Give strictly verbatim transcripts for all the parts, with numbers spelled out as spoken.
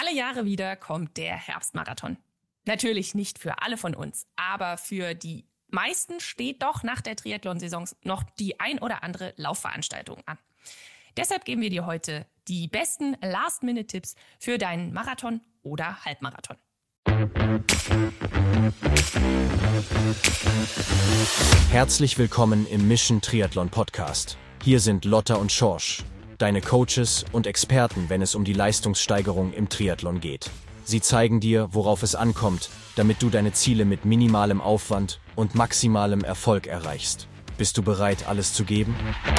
Alle Jahre wieder kommt der Herbstmarathon. Natürlich nicht für alle von uns, aber für die meisten steht doch nach der Triathlon-Saison noch die ein oder andere Laufveranstaltung an. Deshalb geben wir dir heute die besten Last-Minute-Tipps für deinen Marathon oder Halbmarathon. Herzlich willkommen im Mission Triathlon Podcast. Hier sind Lotta und Schorsch, deine Coaches und Experten, wenn es um die Leistungssteigerung im Triathlon geht. Sie zeigen dir, worauf es ankommt, damit du deine Ziele mit minimalem Aufwand und maximalem Erfolg erreichst. Bist du bereit, alles zu geben?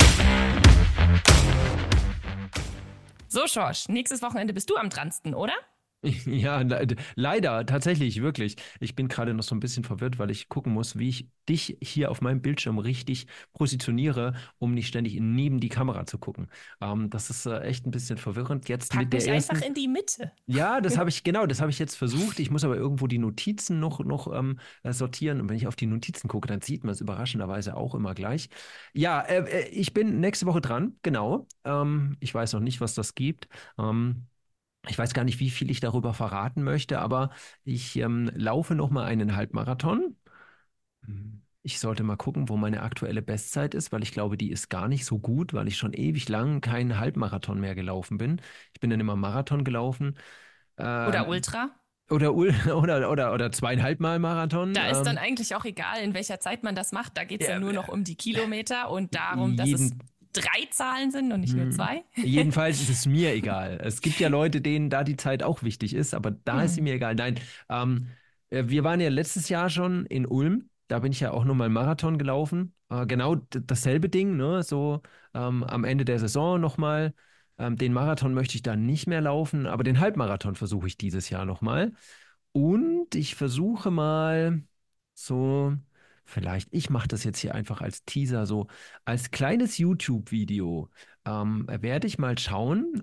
So, Schorsch, nächstes Wochenende bist du am dransten, oder? Ja, le- leider, tatsächlich, wirklich. Ich bin gerade noch so ein bisschen verwirrt, weil ich gucken muss, wie ich dich hier auf meinem Bildschirm richtig positioniere, um nicht ständig neben die Kamera zu gucken. Ähm, das ist äh, echt ein bisschen verwirrend. Jetzt Pack mit der mich ersten. einfach in die Mitte. Ja, das habe ich, genau, das habe ich jetzt versucht. Ich muss aber irgendwo die Notizen noch, noch ähm, äh, sortieren. Und wenn ich auf die Notizen gucke, dann sieht man es überraschenderweise auch immer gleich. Ja, äh, äh, ich bin nächste Woche dran, genau. Ähm, ich weiß noch nicht, was das gibt. Ähm, Ich weiß gar nicht, wie viel ich darüber verraten möchte, aber ich ähm, laufe noch mal einen Halbmarathon. Hm. Ich sollte mal gucken, wo meine aktuelle Bestzeit ist, weil ich glaube, die ist gar nicht so gut, weil ich schon ewig lang keinen Halbmarathon mehr gelaufen bin. Ich bin dann immer Marathon gelaufen. Oder Ähm, Ultra. oder, Ul- oder, oder, oder zweieinhalb Mal Marathon. Da ist dann Ähm, eigentlich auch egal, in welcher Zeit man das macht. Da geht es ja, dann nur noch äh, um die Kilometer und darum, dass es jeden, drei Zahlen sind und nicht nur hm. zwei. Jedenfalls ist es mir egal. Es gibt ja Leute, denen da die Zeit auch wichtig ist, aber da ist sie Hm. mir egal. Nein, ähm, äh, wir waren ja letztes Jahr schon in Ulm. Da bin ich ja auch nochmal Marathon gelaufen. Äh, genau d- dasselbe Ding, ne? So ähm, am Ende der Saison nochmal. Ähm, den Marathon möchte ich da nicht mehr laufen, aber den Halbmarathon versuche ich dieses Jahr nochmal. Und ich versuche mal so, vielleicht, ich mache das jetzt hier einfach als Teaser, so als kleines YouTube-Video. Ähm, werde ich mal schauen,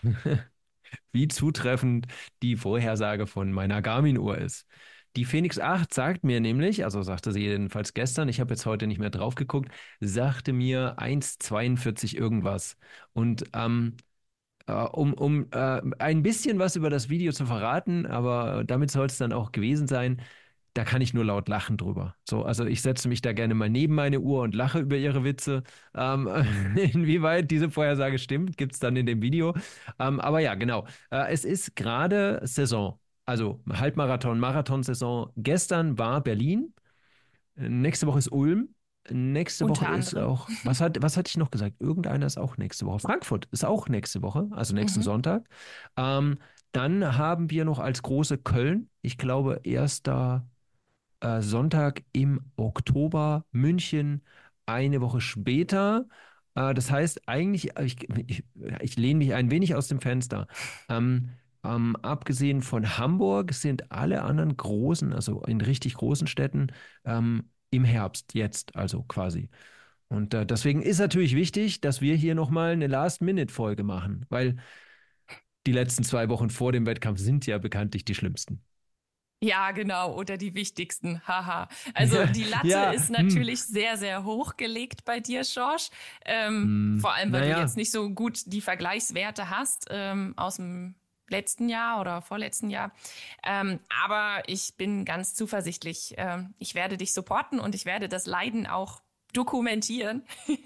wie zutreffend die Vorhersage von meiner Garmin-Uhr ist. Die Phoenix acht sagt mir nämlich, also sagte sie jedenfalls gestern, ich habe jetzt heute nicht mehr drauf geguckt, sagte mir eins Komma zweiundvierzig irgendwas. Und ähm, äh, um, um äh, ein bisschen was über das Video zu verraten, aber damit soll es dann auch gewesen sein, da kann ich nur laut lachen drüber. So, also ich setze mich da gerne mal neben meine Uhr und lache über ihre Witze. Ähm, inwieweit diese Vorhersage stimmt, gibt es dann in dem Video. Ähm, aber ja, genau. Äh, es ist gerade Saison. Also Halbmarathon, Marathonsaison. Gestern war Berlin. Nächste Woche ist Ulm. Nächste Woche Unter ist anderem. auch, was hat, was hatte ich noch gesagt? Irgendeiner ist auch nächste Woche. Frankfurt ist auch nächste Woche, also nächsten Mhm. Sonntag. Ähm, Dann haben wir noch als große Köln, ich glaube, erster äh, Sonntag im Oktober, München eine Woche später. Äh, das heißt, eigentlich, äh, ich, ich, ich lehne mich ein wenig aus dem Fenster. Ähm, ähm, abgesehen von Hamburg sind alle anderen großen, also in richtig großen Städten, ähm, im Herbst, jetzt also quasi. Und äh, deswegen ist natürlich wichtig, dass wir hier nochmal eine Last-Minute-Folge machen, weil die letzten zwei Wochen vor dem Wettkampf sind ja bekanntlich die schlimmsten. Ja, genau, oder die wichtigsten. Haha. Also die Latte Ja, ist hm, natürlich sehr, sehr hoch gelegt bei dir, Schorsch. Ähm, hm, vor allem, weil du naja. jetzt nicht so gut die Vergleichswerte hast ähm, aus dem letzten Jahr oder vorletzten Jahr. Ähm, aber ich bin ganz zuversichtlich. Ähm, ich werde dich supporten und ich werde das Leiden auch dokumentieren.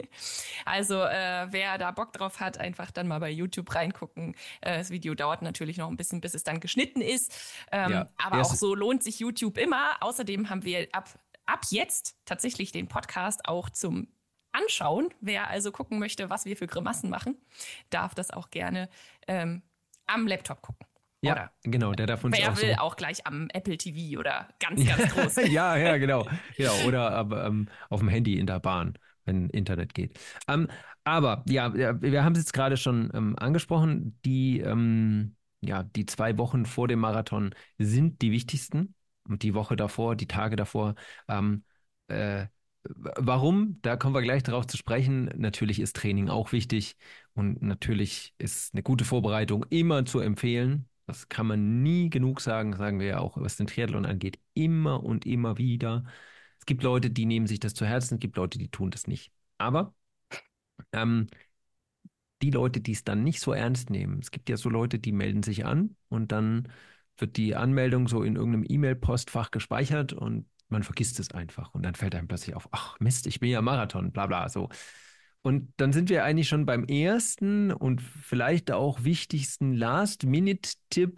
Also äh, wer da Bock drauf hat, einfach dann mal bei YouTube reingucken. Äh, das Video dauert natürlich noch ein bisschen, bis es dann geschnitten ist. Ähm, Ja, aber auch erst, so lohnt sich YouTube immer. Außerdem haben wir ab, ab jetzt tatsächlich den Podcast auch zum Anschauen. Wer also gucken möchte, was wir für Grimassen machen, darf das auch gerne ähm, am Laptop gucken. ja, Oder genau, der darf uns wer auch will, so. auch gleich am Apple T V oder ganz, ganz groß. Ja, ja, genau. Genau, oder aber, ähm, auf dem Handy in der Bahn, wenn Internet geht. Ähm, aber ja, ja, wir haben es jetzt gerade schon ähm, angesprochen, die, ähm, ja, die zwei Wochen vor dem Marathon sind die wichtigsten. Und die Woche davor, die Tage davor. Ähm, äh, Warum? Da kommen wir gleich darauf zu sprechen. Natürlich ist Training auch wichtig und natürlich ist eine gute Vorbereitung immer zu empfehlen. Das kann man nie genug sagen, sagen wir ja auch, was den Triathlon angeht, immer und immer wieder. Es gibt Leute, die nehmen sich das zu Herzen, es gibt Leute, die tun das nicht. Aber ähm, die Leute, die es dann nicht so ernst nehmen, es gibt ja so Leute, die melden sich an und dann wird die Anmeldung so in irgendeinem E-Mail-Postfach gespeichert und man vergisst es einfach. Und dann fällt einem plötzlich auf, ach Mist, ich bin ja Marathon, bla bla, so. Und dann sind wir eigentlich schon beim ersten und vielleicht auch wichtigsten Last-Minute-Tipp.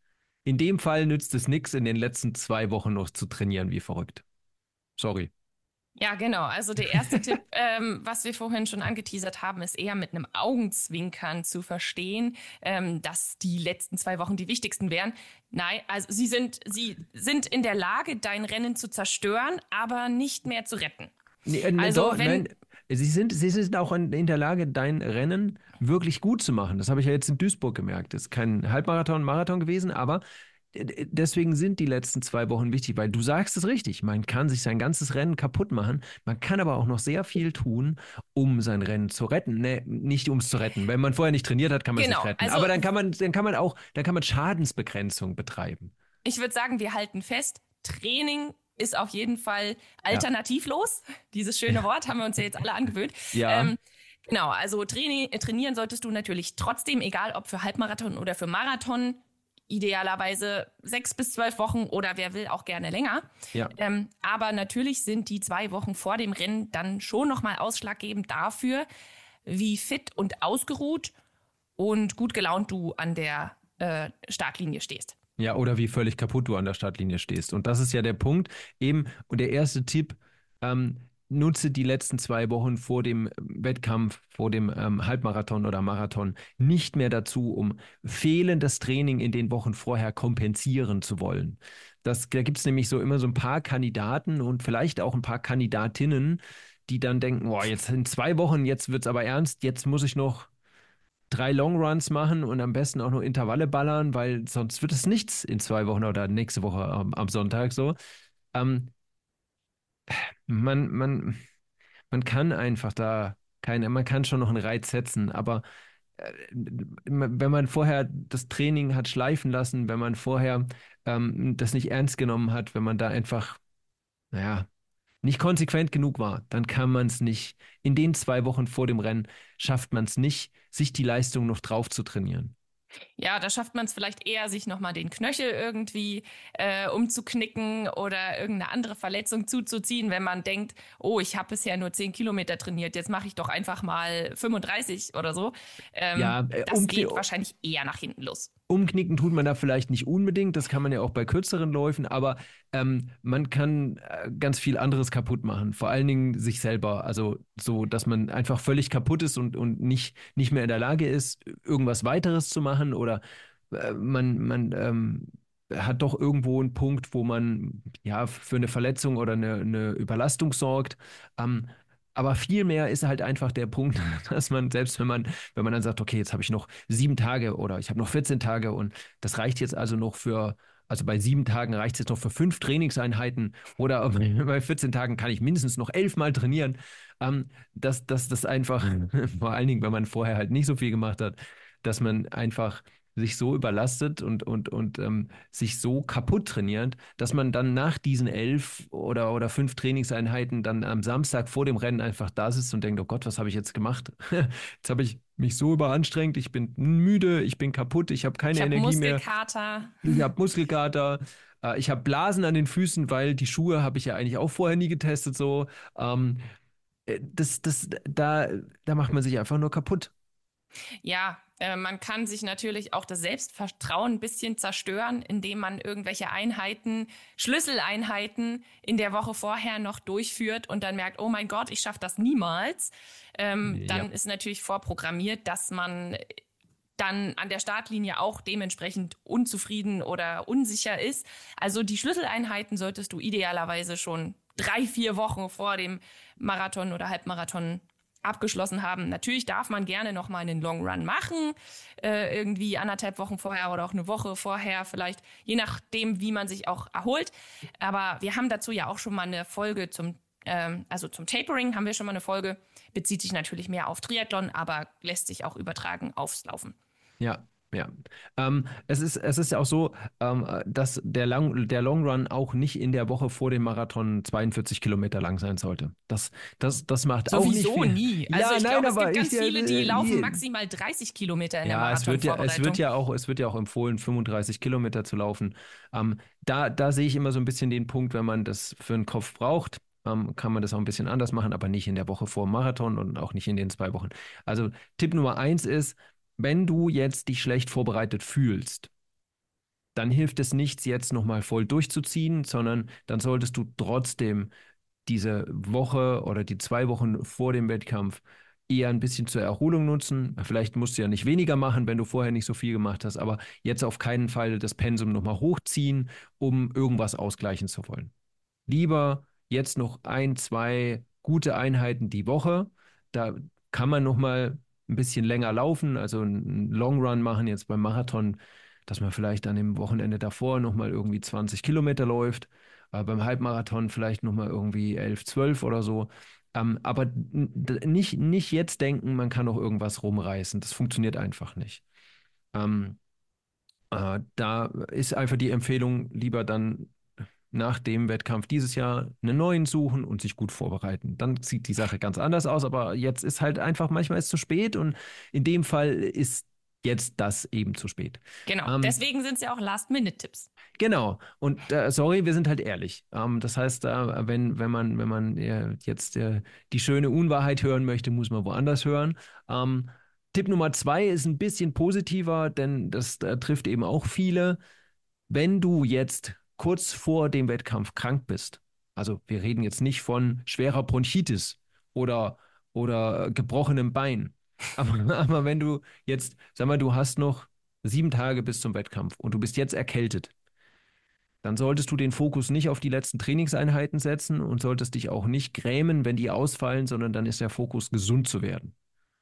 In dem Fall nützt es nichts, in den letzten zwei Wochen noch zu trainieren wie verrückt. Sorry. Ja, genau. Also der erste Tipp, ähm, was wir vorhin schon angeteasert haben, ist eher mit einem Augenzwinkern zu verstehen, ähm, dass die letzten zwei Wochen die wichtigsten wären. Nein, also sie sind, sie sind in der Lage, dein Rennen zu zerstören, aber nicht mehr zu retten. Nee, äh, Also doch, wenn, nein, sie sind, sie sind auch in, in der Lage, dein Rennen wirklich gut zu machen. Das habe ich ja jetzt in Duisburg gemerkt. Das ist kein Halbmarathon, Marathon gewesen, aber d- deswegen sind die letzten zwei Wochen wichtig, weil du sagst es richtig. Man kann sich sein ganzes Rennen kaputt machen. Man kann aber auch noch sehr viel tun, um sein Rennen zu retten. Nee, nicht um es zu retten. Wenn man vorher nicht trainiert hat, kann man es nicht genau, retten. also Aber dann kann man, dann kann man auch, dann kann man Schadensbegrenzung betreiben. ich würde sagen, wir halten fest, Training ist auf jeden Fall Ja. alternativlos. Dieses schöne Wort haben wir uns ja jetzt alle angewöhnt. Ja. Ähm, genau, also traini trainieren solltest du natürlich trotzdem, egal ob für Halbmarathon oder für Marathon, idealerweise sechs bis zwölf Wochen oder wer will auch gerne länger. Ja. Ähm, aber natürlich sind die zwei Wochen vor dem Rennen dann schon nochmal ausschlaggebend dafür, wie fit und ausgeruht und gut gelaunt du an der äh, Startlinie stehst. Ja, oder wie völlig kaputt du an der Startlinie stehst. Und das ist ja der Punkt. Eben, und der erste Tipp, ähm, nutze die letzten zwei Wochen vor dem Wettkampf, vor dem ähm, Halbmarathon oder Marathon nicht mehr dazu, um fehlendes Training in den Wochen vorher kompensieren zu wollen. Das, da gibt es nämlich so immer so ein paar Kandidaten und vielleicht auch ein paar Kandidatinnen, die dann denken, boah, jetzt in zwei Wochen, jetzt wird es aber ernst, jetzt muss ich noch drei Longruns machen und am besten auch nur Intervalle ballern, weil sonst wird es nichts in zwei Wochen oder nächste Woche am, am Sonntag so. Ähm, man, man, man kann einfach da keine, man kann schon noch einen Reiz setzen, aber äh, wenn man vorher das Training hat schleifen lassen, wenn man vorher ähm, das nicht ernst genommen hat, wenn man da einfach, naja, nicht konsequent genug war, dann kann man es nicht. In den zwei Wochen vor dem Rennen schafft man es nicht, sich die Leistung noch drauf zu trainieren. Ja, da schafft man es vielleicht eher, sich nochmal den Knöchel irgendwie äh, umzuknicken oder irgendeine andere Verletzung zuzuziehen, wenn man denkt, oh, ich habe bisher nur zehn Kilometer trainiert, jetzt mache ich doch einfach mal fünfunddreißig oder so. Ähm, Ja, äh, das umkni geht wahrscheinlich eher nach hinten los. umknicken tut man da vielleicht nicht unbedingt, das kann man ja auch bei kürzeren Läufen, aber ähm, man kann äh, ganz viel anderes kaputt machen, vor allen Dingen sich selber. Also so, dass man einfach völlig kaputt ist und, und nicht, nicht mehr in der Lage ist, irgendwas weiteres zu machen oder äh, man, man ähm, hat doch irgendwo einen Punkt, wo man ja für eine Verletzung oder eine, eine Überlastung sorgt. Ähm, aber vielmehr ist halt einfach der Punkt, dass man, selbst wenn man, wenn man dann sagt, okay, jetzt habe ich noch sieben Tage oder ich habe noch vierzehn Tage und das reicht jetzt also noch für, also bei sieben Tagen reicht es jetzt noch für fünf Trainingseinheiten oder bei vierzehn Tagen kann ich mindestens noch elf Mal trainieren. Ähm, dass, dass das einfach, vor allen Dingen, wenn man vorher halt nicht so viel gemacht hat, dass man einfach sich so überlastet und, und, und ähm, sich so kaputt trainiert, dass man dann nach diesen elf oder, oder fünf Trainingseinheiten dann am Samstag vor dem Rennen einfach da sitzt und denkt, oh Gott, was habe ich jetzt gemacht? Jetzt habe ich mich so überanstrengt, ich bin müde, ich bin kaputt, ich habe keine Ich habe Energie mehr, Muskelkater. ich habe Muskelkater, äh, ich habe Blasen an den Füßen, weil die Schuhe habe ich ja eigentlich auch vorher nie getestet so. Ähm, äh, das, das, da, da macht man sich einfach nur kaputt. Ja, äh, man kann sich natürlich auch das Selbstvertrauen ein bisschen zerstören, indem man irgendwelche Einheiten, Schlüsseleinheiten in der Woche vorher noch durchführt und dann merkt, oh mein Gott, ich schaffe das niemals. Ähm, Ja. dann ist natürlich vorprogrammiert, dass man dann an der Startlinie auch dementsprechend unzufrieden oder unsicher ist. Also die Schlüsseleinheiten solltest du idealerweise schon drei, vier Wochen vor dem Marathon oder Halbmarathon abgeschlossen haben. Natürlich darf man gerne noch mal einen Long Run machen, äh, irgendwie anderthalb Wochen vorher oder auch eine Woche vorher vielleicht, je nachdem, wie man sich auch erholt. Aber wir haben dazu ja auch schon mal eine Folge zum, ähm, also zum Tapering haben wir schon mal eine Folge, bezieht sich natürlich mehr auf Triathlon, aber lässt sich auch übertragen aufs Laufen. Ja, Ja, ähm, es ist, es ist ja auch so, ähm, dass der, Lang, der Long Run auch nicht in der Woche vor dem Marathon zweiundvierzig Kilometer lang sein sollte. Das, das, das macht auch nicht Sowieso viel. nie. Also Ja, ich nein, glaube, es aber gibt ich, ganz viele, die äh, laufen die, maximal dreißig Kilometer in der ja, es wird ja, es wird Marathonvorbereitung. ja auch, es wird ja auch empfohlen, fünfunddreißig Kilometer zu laufen. Ähm, da, da sehe ich immer so ein bisschen den Punkt, wenn man das für den Kopf braucht, ähm, kann man das auch ein bisschen anders machen, aber nicht in der Woche vor dem Marathon und auch nicht in den zwei Wochen. Also Tipp Nummer eins ist, wenn du jetzt dich schlecht vorbereitet fühlst, dann hilft es nichts, jetzt nochmal voll durchzuziehen, sondern dann solltest du trotzdem diese Woche oder die zwei Wochen vor dem Wettkampf eher ein bisschen zur Erholung nutzen. Vielleicht musst du ja nicht weniger machen, wenn du vorher nicht so viel gemacht hast, aber jetzt auf keinen Fall das Pensum nochmal hochziehen, um irgendwas ausgleichen zu wollen. Lieber jetzt noch ein, zwei gute Einheiten die Woche. Da kann man nochmal ein bisschen länger laufen, also einen Long Run machen jetzt beim Marathon, dass man vielleicht an dem Wochenende davor nochmal irgendwie zwanzig Kilometer läuft, äh, beim Halbmarathon vielleicht nochmal irgendwie elf, zwölf oder so. Ähm, aber nicht, nicht jetzt denken, man kann noch irgendwas rumreißen. Das funktioniert einfach nicht. Ähm, äh, da ist einfach die Empfehlung, lieber dann nach dem Wettkampf dieses Jahr einen neuen suchen und sich gut vorbereiten. Dann sieht die Sache ganz anders aus, aber jetzt ist halt einfach, manchmal ist es zu spät und in dem Fall ist jetzt das eben zu spät. Genau. Ähm, Deswegen sind es ja auch Last-Minute-Tipps. genau. Und äh, sorry, wir sind halt ehrlich. Ähm, das heißt, äh, wenn, wenn man, wenn man äh, jetzt äh, die schöne Unwahrheit hören möchte, muss man woanders hören. Ähm, Tipp Nummer zwei ist ein bisschen positiver, denn das äh, trifft eben auch viele. Wenn du jetzt kurz vor dem Wettkampf krank bist, also wir reden jetzt nicht von schwerer Bronchitis oder, oder gebrochenem Bein, aber, aber wenn du jetzt, sag mal, du hast noch sieben Tage bis zum Wettkampf und du bist jetzt erkältet, dann solltest du den Fokus nicht auf die letzten Trainingseinheiten setzen und solltest dich auch nicht grämen, wenn die ausfallen, sondern dann ist der Fokus, gesund zu werden.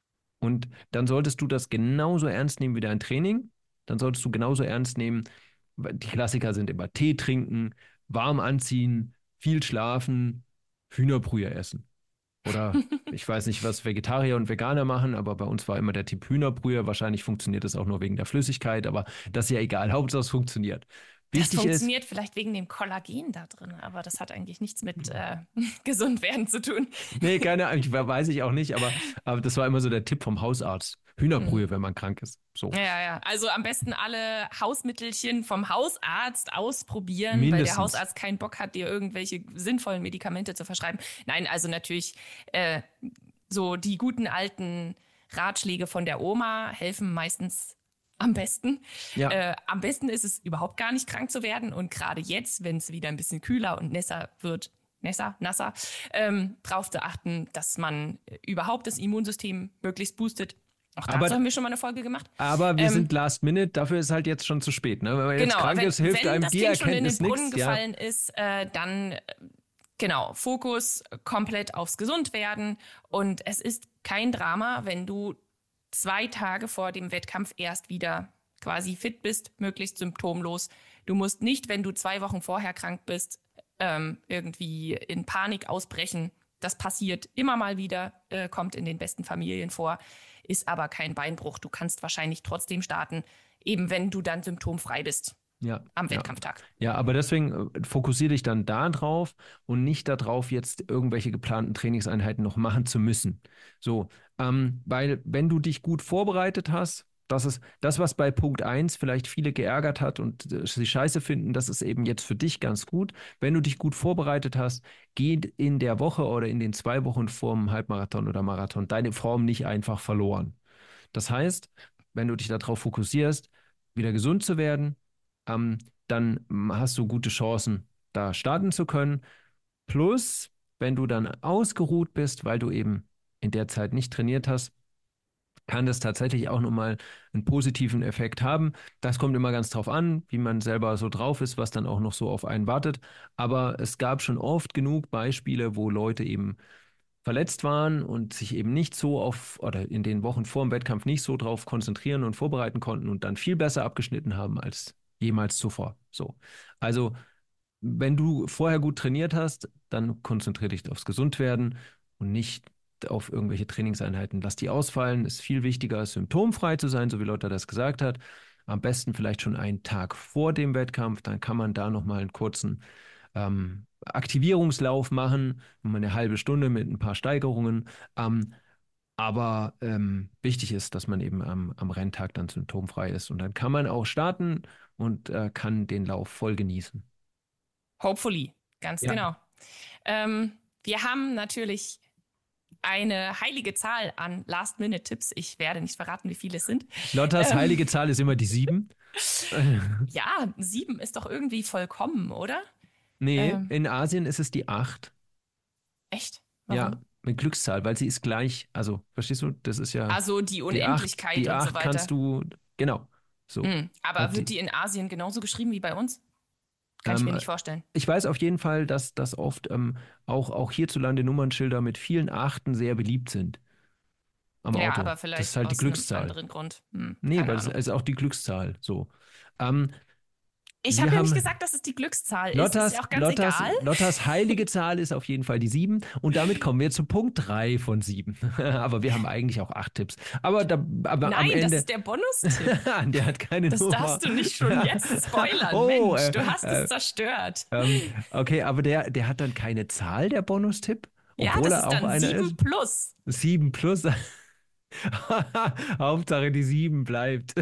Und dann solltest du das genauso ernst nehmen wie dein Training. Dann solltest du genauso ernst nehmen. Die Klassiker sind immer Tee trinken, warm anziehen, viel schlafen, Hühnerbrühe essen. Oder ich weiß nicht, was Vegetarier und Veganer machen, aber bei uns war immer der Typ Hühnerbrühe. Wahrscheinlich funktioniert das auch nur wegen der Flüssigkeit, aber das ist ja egal. Hauptsache es funktioniert. Das Wichtig ist, funktioniert vielleicht wegen dem Kollagen da drin, aber das hat eigentlich nichts mit äh, gesund werden zu tun. nee, keine Ahnung, ich- weiß ich auch nicht, aber, aber das war immer so der Tipp vom Hausarzt. Hm. Hühnerbrühe, wenn man krank ist. So, Ja, ja. Also am besten alle Hausmittelchen vom Hausarzt ausprobieren, weil der mindestens. Hausarzt keinen Bock hat, dir irgendwelche sinnvollen Medikamente zu verschreiben. Nein, also natürlich äh, so die guten alten Ratschläge von der Oma helfen meistens am besten. Ja, Äh, am besten ist es überhaupt gar nicht krank zu werden und gerade jetzt, wenn es wieder ein bisschen kühler und nässer wird, nässer, nasser, ähm, darauf zu achten, dass man überhaupt das Immunsystem möglichst boostet. Auch dazu aber, haben wir schon mal eine Folge gemacht. aber wir Ähm, sind Last Minute, dafür ist halt jetzt schon zu spät. Ne? Wenn man jetzt genau, krank wenn, ist, hilft wenn einem das die Kind schon in den Erkenntnis Brunnen nichts. Ja, gefallen ist, äh, dann äh, genau, Fokus komplett aufs Gesundwerden. Und es ist kein Drama, wenn du zwei Tage vor dem Wettkampf erst wieder quasi fit bist, möglichst symptomlos. Du musst nicht, wenn du zwei Wochen vorher krank bist, ähm, irgendwie in Panik ausbrechen. Das passiert immer mal wieder, äh, kommt in den besten Familien vor, ist aber kein Beinbruch. Du kannst wahrscheinlich trotzdem starten, eben wenn du dann symptomfrei bist ja, am ja. Wettkampftag. Ja, aber deswegen äh, fokussiere dich dann da drauf und nicht darauf, jetzt irgendwelche geplanten Trainingseinheiten noch machen zu müssen. So, ähm, weil wenn du dich gut vorbereitet hast, das ist das, was bei Punkt eins vielleicht viele geärgert hat und äh, sie scheiße finden, das ist eben jetzt für dich ganz gut. Wenn du dich gut vorbereitet hast, geht in der Woche oder in den zwei Wochen vorm Halbmarathon oder Marathon deine Form nicht einfach verloren. Das heißt, wenn du dich darauf fokussierst, wieder gesund zu werden, ähm, dann mm, hast du gute Chancen, da starten zu können. Plus, wenn du dann ausgeruht bist, weil du eben in der Zeit nicht trainiert hast, kann das tatsächlich auch nochmal einen positiven Effekt haben. Das kommt immer ganz drauf an, wie man selber so drauf ist, was dann auch noch so auf einen wartet. Aber es gab schon oft genug Beispiele, wo Leute eben verletzt waren und sich eben nicht so auf, oder in den Wochen vor dem Wettkampf nicht so drauf konzentrieren und vorbereiten konnten und dann viel besser abgeschnitten haben als jemals zuvor. So. Also, wenn du vorher gut trainiert hast, dann konzentriere dich aufs Gesundwerden und nicht auf irgendwelche Trainingseinheiten. Lass die ausfallen, ist viel wichtiger, symptomfrei zu sein, so wie Lotta das gesagt hat. Am besten vielleicht schon einen Tag vor dem Wettkampf, dann kann man da nochmal einen kurzen ähm, Aktivierungslauf machen, nur mal eine halbe Stunde mit ein paar Steigerungen. Ähm, aber ähm, wichtig ist, dass man eben am, am Renntag dann symptomfrei ist. Und dann kann man auch starten und äh, kann den Lauf voll genießen. Hopefully, ganz Ja. genau. Ähm, wir haben natürlich eine heilige Zahl an Last-Minute-Tipps. Ich werde nicht verraten, wie viele es sind. Lottas Ähm, heilige Zahl ist immer die sieben. Ja, sieben ist doch irgendwie vollkommen, oder? Nee, Ähm, in Asien ist es die acht. echt? Ja, Warum? mit Glückszahl, weil sie ist gleich. Also, verstehst du? Das ist ja Also die die acht. Unendlichkeit Die und so acht weiter. kannst du, genau, so. Hm, aber Und wird die, die in Asien genauso geschrieben wie bei uns? Kann ich mir ähm, nicht vorstellen. ich weiß auf jeden Fall, dass, dass oft ähm, auch, auch hierzulande Nummernschilder mit vielen Achten sehr beliebt sind am Ja, Auto. aber Das ist vielleicht halt die aus einem Glückszahl. anderen Grund. Hm, Nee, keine weil es Ahnung. ist auch die Glückszahl, so. Ähm, Ich habe wir ja nicht haben gesagt, dass es die Glückszahl ist. Ist ja Lottas, auch ganz Lottas, egal. Lottas heilige Zahl ist auf jeden Fall die sieben. Und damit kommen wir zu Punkt drei von sieben. Aber wir haben eigentlich auch acht Tipps. Aber, da, aber am Nein, das Ende, ist der Bonustipp. der hat keine Das Nummer. darfst du nicht schon jetzt spoilern. Oh, Mensch, äh, du hast es äh, zerstört. ähm, okay, aber der, der hat dann keine Zahl, der Bonustipp, Ja, obwohl das er ist auch dann einer ist. sieben plus. Sieben plus. Hauptsache die sieben bleibt.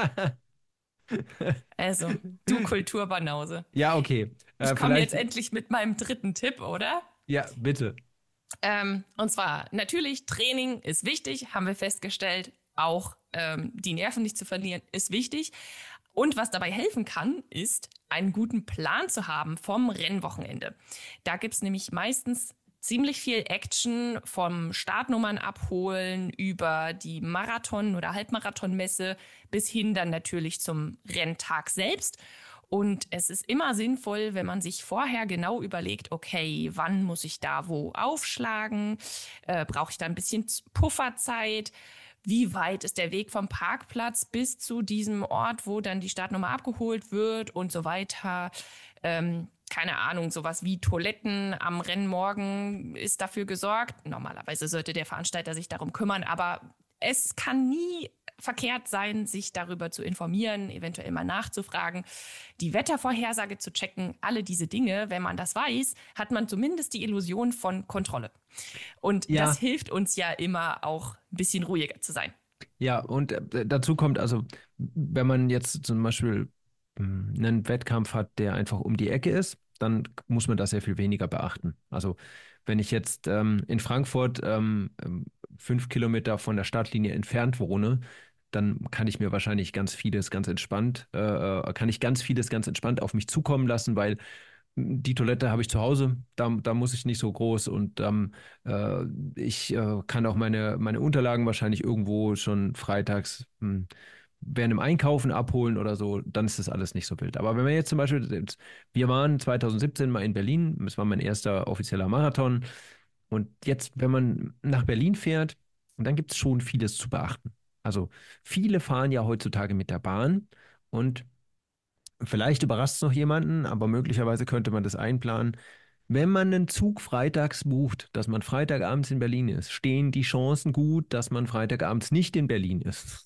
Also, du Kulturbanause. Ja, okay. Ich Äh, komme jetzt vielleicht, endlich mit meinem dritten Tipp, oder? ja, bitte. Ähm, und zwar, natürlich, Training ist wichtig, haben wir festgestellt. Auch ähm, die Nerven nicht zu verlieren, ist wichtig. Und was dabei helfen kann, ist, einen guten Plan zu haben vom Rennwochenende. Da gibt's nämlich meistens ziemlich viel Action vom Startnummern abholen über die Marathon- oder Halbmarathonmesse bis hin dann natürlich zum Renntag selbst. Und es ist immer sinnvoll, wenn man sich vorher genau überlegt, okay, wann muss ich da wo aufschlagen? Äh, brauche ich da ein bisschen Pufferzeit? Wie weit ist der Weg vom Parkplatz bis zu diesem Ort, wo dann die Startnummer abgeholt wird und so weiter? Ähm, keine Ahnung, sowas wie Toiletten am Rennmorgen ist dafür gesorgt. Normalerweise sollte der Veranstalter sich darum kümmern, aber es kann nie verkehrt sein, sich darüber zu informieren, eventuell mal nachzufragen, die Wettervorhersage zu checken, alle diese Dinge. Wenn man das weiß, hat man zumindest die Illusion von Kontrolle. Und Ja, das hilft uns ja immer auch ein bisschen ruhiger zu sein. ja, und äh, dazu kommt also, wenn man jetzt zum Beispiel mh, einen Wettkampf hat, der einfach um die Ecke ist, dann muss man da sehr viel weniger beachten. Also wenn ich jetzt ähm, in Frankfurt ähm, ähm, fünf Kilometer von der Startlinie entfernt wohne, dann kann ich mir wahrscheinlich ganz vieles ganz entspannt, äh, äh, kann ich ganz vieles ganz entspannt auf mich zukommen lassen, weil die Toilette habe ich zu Hause, da, da muss ich nicht so groß und ähm, äh, ich äh, kann auch meine, meine Unterlagen wahrscheinlich irgendwo schon freitags mh, während dem Einkaufen abholen oder so, dann ist das alles nicht so wild. Aber wenn wir jetzt zum Beispiel, jetzt, wir waren zwanzig siebzehn mal in Berlin, das war mein erster offizieller Marathon und jetzt, wenn man nach Berlin fährt, dann gibt es schon vieles zu beachten. Also viele fahren ja heutzutage mit der Bahn und vielleicht überrascht es noch jemanden, aber möglicherweise könnte man das einplanen. Wenn man einen Zug freitags bucht, dass man Freitagabends in Berlin ist, stehen die Chancen gut, dass man Freitagabends nicht in Berlin ist.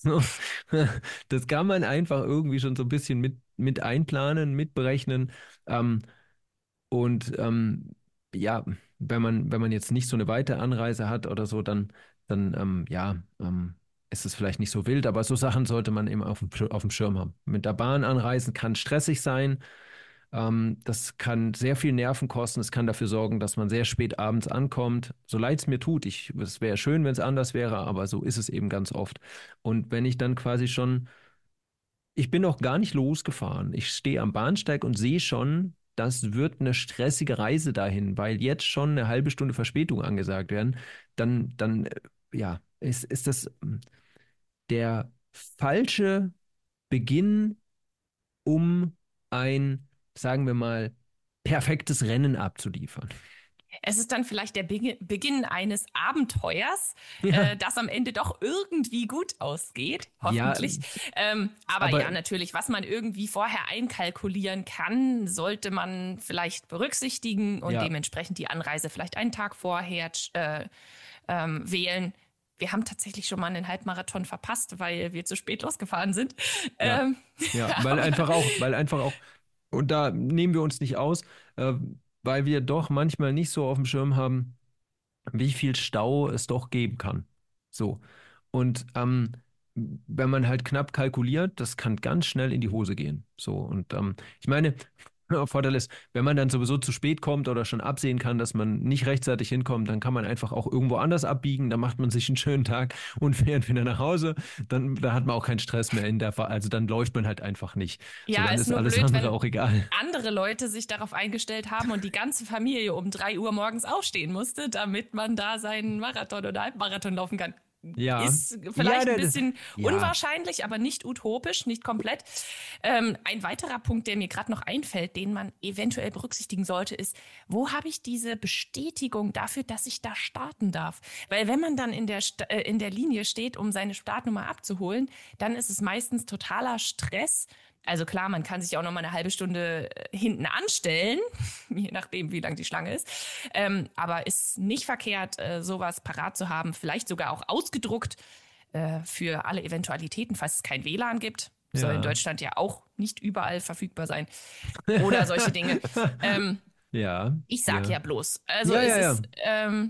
Das kann man einfach irgendwie schon so ein bisschen mit, mit einplanen, mitberechnen. Ähm, und ähm, ja, wenn man, wenn man jetzt nicht so eine weite Anreise hat oder so, dann, dann ähm, ja, ähm, ist es vielleicht nicht so wild, aber so Sachen sollte man eben auf dem, Schir- auf dem Schirm haben. Mit der Bahn anreisen kann stressig sein. Ähm, das kann sehr viel Nerven kosten. Es kann dafür sorgen, dass man sehr spät abends ankommt. So leid es mir tut, ich, es wäre schön, wenn es anders wäre, aber so ist es eben ganz oft. Und wenn ich dann quasi schon ich bin noch gar nicht losgefahren. Ich stehe am Bahnsteig und sehe schon, das wird eine stressige Reise dahin, weil jetzt schon eine halbe Stunde Verspätung angesagt werden. Dann, dann, äh, ja, ist, ist das ähm, der falsche Beginn, um ein, sagen wir mal, perfektes Rennen abzuliefern. Es ist dann vielleicht der Be Beginn eines Abenteuers, Ja, äh, das am Ende doch irgendwie gut ausgeht, ja, hoffentlich. Ähm, aber aber ja, natürlich, was man irgendwie vorher einkalkulieren kann, sollte man vielleicht berücksichtigen und ja, dementsprechend die Anreise vielleicht einen Tag vorher äh, ähm, wählen. Wir haben tatsächlich schon mal einen Halbmarathon verpasst, weil wir zu spät losgefahren sind. Ja, Ähm, ja, weil einfach auch, weil einfach auch, und da nehmen wir uns nicht aus, äh, weil wir doch manchmal nicht so auf dem Schirm haben, wie viel Stau es doch geben kann. So. Und ähm, wenn man halt knapp kalkuliert, das kann ganz schnell in die Hose gehen. So. Und ähm, ich meine, Vorteil ist, wenn man dann sowieso zu spät kommt oder schon absehen kann, dass man nicht rechtzeitig hinkommt, dann kann man einfach auch irgendwo anders abbiegen, dann macht man sich einen schönen Tag und fährt wieder nach Hause. Dann, da hat man auch keinen Stress mehr in der Fahrt. Also dann läuft man halt einfach nicht. So, ja, dann ist ist nur alles blöd, andere wenn auch egal. andere Leute sich darauf eingestellt haben und die ganze Familie um drei Uhr morgens aufstehen musste, damit man da seinen Marathon oder Halbmarathon laufen kann. Ja. Ist Ja, vielleicht ein der, der, bisschen ja. unwahrscheinlich, aber nicht utopisch, nicht komplett. Ähm, ein weiterer Punkt, der mir gerade noch einfällt, den man eventuell berücksichtigen sollte, ist, wo habe ich diese Bestätigung dafür, dass ich da starten darf? Weil wenn man dann in der, Sta- äh, in der Linie steht, um seine Startnummer abzuholen, dann ist es meistens totaler Stress. Also klar, man kann sich auch noch mal eine halbe Stunde äh, hinten anstellen, je nachdem, wie lang die Schlange ist. Ähm, aber ist nicht verkehrt, äh, sowas parat zu haben, vielleicht sogar auch ausgedruckt äh, für alle Eventualitäten, falls es kein W L A N gibt. Soll in Ja. Deutschland ja auch nicht überall verfügbar sein. Oder solche Dinge. Ähm, Ja, ich sag ja. ja bloß. Also Ja, es ja, ja. ist, ähm,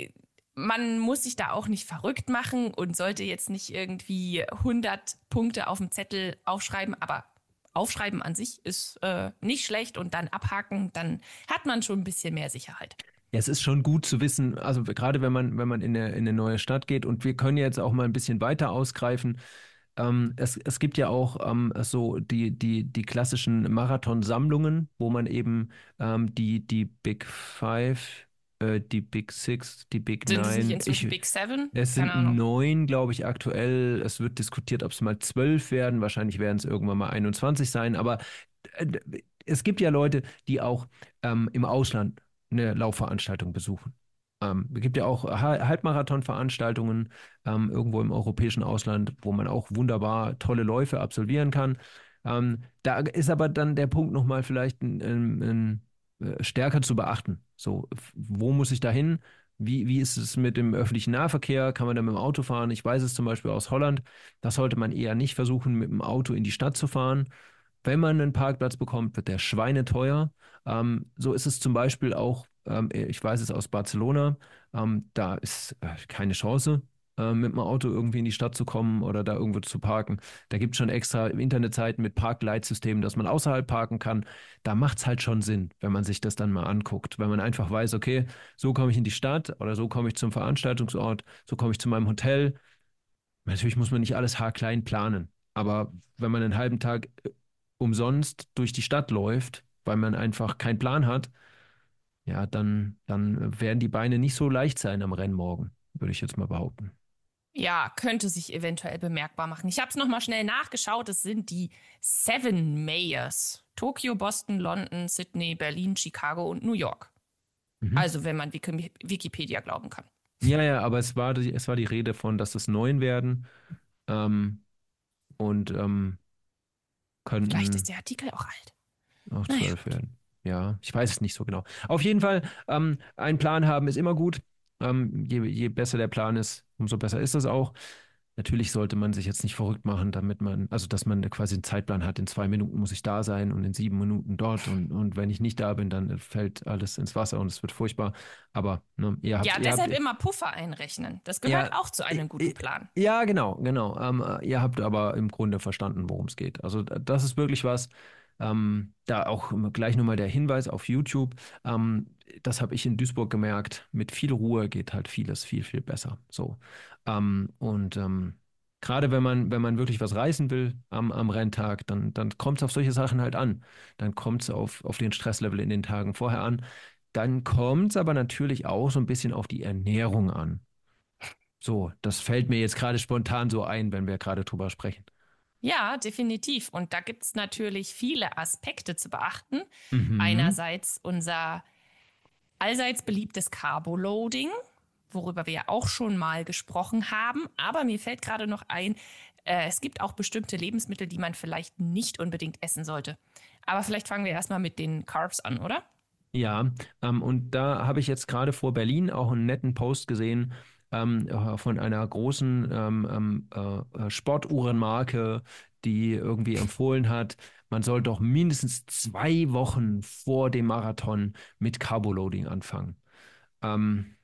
man muss sich da auch nicht verrückt machen und sollte jetzt nicht irgendwie hundert Punkte auf dem Zettel aufschreiben, aber aufschreiben an sich ist äh, nicht schlecht und dann abhaken, dann hat man schon ein bisschen mehr Sicherheit. Ja, es ist schon gut zu wissen, also gerade wenn man, wenn man in eine, in eine neue Stadt geht und wir können jetzt auch mal ein bisschen weiter ausgreifen. Ähm, es, es gibt ja auch ähm, so die, die, die klassischen Marathonsammlungen, wo man eben ähm, die, die Big Five, äh, die Big Six, die Big Sind es nicht Nine, inzwischen ich, Big Seven? es Keine sind Ahnung. neun, glaube ich, aktuell. Es wird diskutiert, ob es mal zwölf werden. Wahrscheinlich werden es irgendwann mal einundzwanzig sein. Aber äh, es gibt ja Leute, die auch ähm, im Ausland eine Laufveranstaltung besuchen. Ähm, es gibt ja auch Ha- Halbmarathon-Veranstaltungen ähm, irgendwo im europäischen Ausland, wo man auch wunderbar tolle Läufe absolvieren kann. Ähm, da ist aber dann der Punkt nochmal vielleicht ein, ein, ein, äh, stärker zu beachten. So, f- wo muss ich da hin? Wie, wie ist es mit dem öffentlichen Nahverkehr? Kann man da mit dem Auto fahren? Ich weiß es zum Beispiel aus Holland. Da sollte man eher nicht versuchen, mit dem Auto in die Stadt zu fahren. Wenn man einen Parkplatz bekommt, wird der schweineteuer. Ähm, so ist es zum Beispiel auch, ähm, ich weiß es aus Barcelona, ähm, da ist äh, keine Chance, äh, mit dem Auto irgendwie in die Stadt zu kommen oder da irgendwo zu parken. Da gibt es schon extra Internetseiten mit Parkleitsystemen, dass man außerhalb parken kann. Da macht es halt schon Sinn, wenn man sich das dann mal anguckt. Wenn man einfach weiß, okay, so komme ich in die Stadt oder so komme ich zum Veranstaltungsort, so komme ich zu meinem Hotel. Natürlich muss man nicht alles haarklein planen, aber wenn man einen halben Tag äh, umsonst durch die Stadt läuft, weil man einfach keinen Plan hat, ja, dann, dann werden die Beine nicht so leicht sein am Rennmorgen, würde ich jetzt mal behaupten. Ja, könnte sich eventuell bemerkbar machen. Ich habe es nochmal schnell nachgeschaut. Es sind die Seven Mayors. Tokio, Boston, London, Sydney, Berlin, Chicago und New York. Mhm. Also, wenn man Wiki Wikipedia glauben kann. Ja, ja, aber es war die, es war die Rede von, dass es neun werden ähm, und ähm, Vielleicht ist könnten der Artikel auch alt. auch Naja, zwölf gut. werden. Ja, ich weiß es nicht so genau. Auf jeden Fall, ähm, einen Plan haben ist immer gut. Ähm, je, je besser der Plan ist, umso besser ist es auch. Natürlich sollte man sich jetzt nicht verrückt machen, damit man, also dass man quasi einen Zeitplan hat, in zwei Minuten muss ich da sein und in sieben Minuten dort und, und wenn ich nicht da bin, dann fällt alles ins Wasser und es wird furchtbar. Aber ne, ihr habt, Ja, ihr habt, deshalb immer Puffer einrechnen. Das gehört ja, auch zu einem i- guten i- Plan. ja, genau, genau. Ähm, äh, ihr habt aber im Grunde verstanden, worum es geht. Also d- das ist wirklich was, ähm, da auch gleich nochmal der Hinweis auf YouTube. Ähm, das habe ich in Duisburg gemerkt. Mit viel Ruhe geht halt vieles viel, viel besser. So. Ähm, und ähm, gerade wenn man, wenn man wirklich was reißen will am, am Renntag, dann, dann kommt es auf solche Sachen halt an. Dann kommt es auf, auf den Stresslevel in den Tagen vorher an. Dann kommt es aber natürlich auch so ein bisschen auf die Ernährung an. So, das fällt mir jetzt gerade spontan so ein, wenn wir gerade drüber sprechen. Ja, definitiv. Und da gibt es natürlich viele Aspekte zu beachten. Mhm. Einerseits unser allseits beliebtes Carboloading, worüber wir ja auch schon mal gesprochen haben. Aber mir fällt gerade noch ein, äh, es gibt auch bestimmte Lebensmittel, die man vielleicht nicht unbedingt essen sollte. Aber vielleicht fangen wir erstmal mit den Carbs an, oder? Ja, ähm, und da habe ich jetzt gerade vor Berlin auch einen netten Post gesehen. ähm, äh, von einer großen ähm, ähm, äh, äh, Sportuhrenmarke, die irgendwie empfohlen hat, man soll doch mindestens zwei Wochen vor dem Marathon mit Carboloading anfangen. Ähm,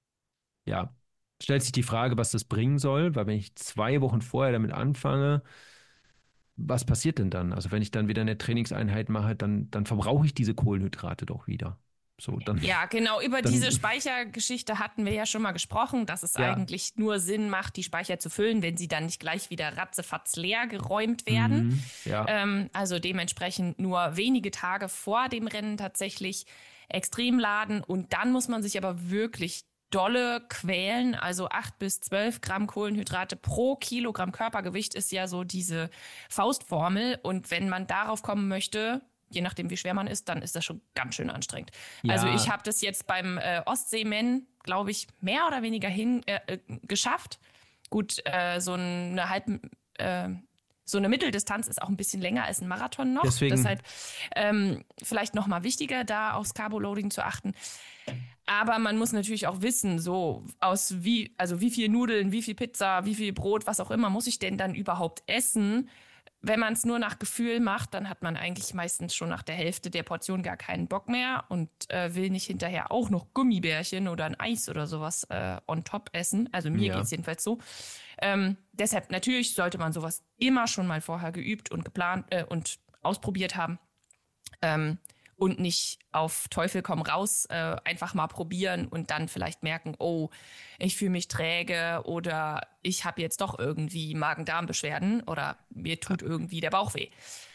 ja, stellt sich die Frage, was das bringen soll, weil wenn ich zwei Wochen vorher damit anfange, was passiert denn dann? Also wenn ich dann wieder eine Trainingseinheit mache, dann, dann verbrauche ich diese Kohlenhydrate doch wieder. So, dann, Ja, genau. Über diese dann, Speichergeschichte hatten wir ja schon mal gesprochen, dass es ja, eigentlich nur Sinn macht, die Speicher zu füllen, wenn sie dann nicht gleich wieder ratzefatz leer geräumt werden. mhm, ja, Ähm, also dementsprechend nur wenige Tage vor dem Rennen tatsächlich extrem laden. Und dann muss man sich aber wirklich dolle quälen. Also acht bis zwölf Gramm Kohlenhydrate pro Kilogramm Körpergewicht ist ja so diese Faustformel. Und wenn man darauf kommen möchte, je nachdem, wie schwer man ist, dann ist das schon ganz schön anstrengend. Also ich ja, habe das jetzt beim äh, Ostseeman, glaube ich, mehr oder weniger hin äh, äh, geschafft. Gut, äh, so eine halbe, äh, so eine Mitteldistanz ist auch ein bisschen länger als ein Marathon noch. deswegen, Deshalb ähm, vielleicht noch mal wichtiger, da aufs Carboloading zu achten. Aber man muss natürlich auch wissen, so aus wie, also wie viel Nudeln, wie viel Pizza, wie viel Brot, was auch immer muss ich denn dann überhaupt essen? Wenn man es nur nach Gefühl macht, dann hat man eigentlich meistens schon nach der Hälfte der Portion gar keinen Bock mehr und äh, will nicht hinterher auch noch Gummibärchen oder ein Eis oder sowas äh, on top essen. Also mir ja. geht's jedenfalls so. Ähm, deshalb natürlich sollte man sowas immer schon mal vorher geübt und geplant äh, und ausprobiert haben. Ähm, und nicht auf Teufel komm raus äh, einfach mal probieren und dann vielleicht merken, oh, ich fühle mich träge oder ich habe jetzt doch irgendwie Magen-Darm-Beschwerden oder mir tut irgendwie der Bauch weh.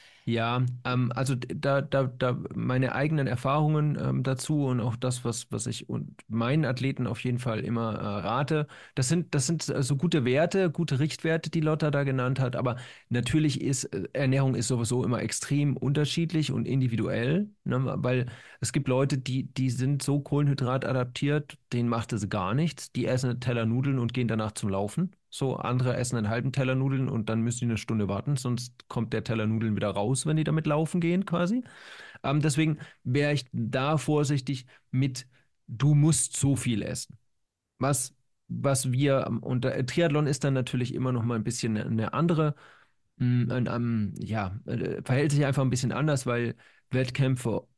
Ja, ähm, also d- da, da, da meine eigenen Erfahrungen ähm, dazu und auch das, was, was ich und meinen Athleten auf jeden Fall immer äh, rate, das sind, das sind äh, so gute Werte, gute Richtwerte, die Lotta da genannt hat, aber natürlich ist äh, Ernährung ist sowieso immer extrem unterschiedlich und individuell, ne, weil es gibt Leute, die, die sind so kohlenhydratadaptiert, denen macht es gar nichts, die essen einen Teller Nudeln und gehen danach zum Laufen. So, andere essen einen halben Teller Nudeln und dann müssen die eine Stunde warten, sonst kommt der Teller Nudeln wieder raus, wenn die damit laufen gehen, quasi. Ähm, deswegen wäre ich da vorsichtig mit, du musst so viel essen. Was, was wir, ähm, und der Triathlon ist dann natürlich immer noch mal ein bisschen eine, eine andere, mh, ein, ähm, ja, äh, verhält sich einfach ein bisschen anders, weil Wettkämpfe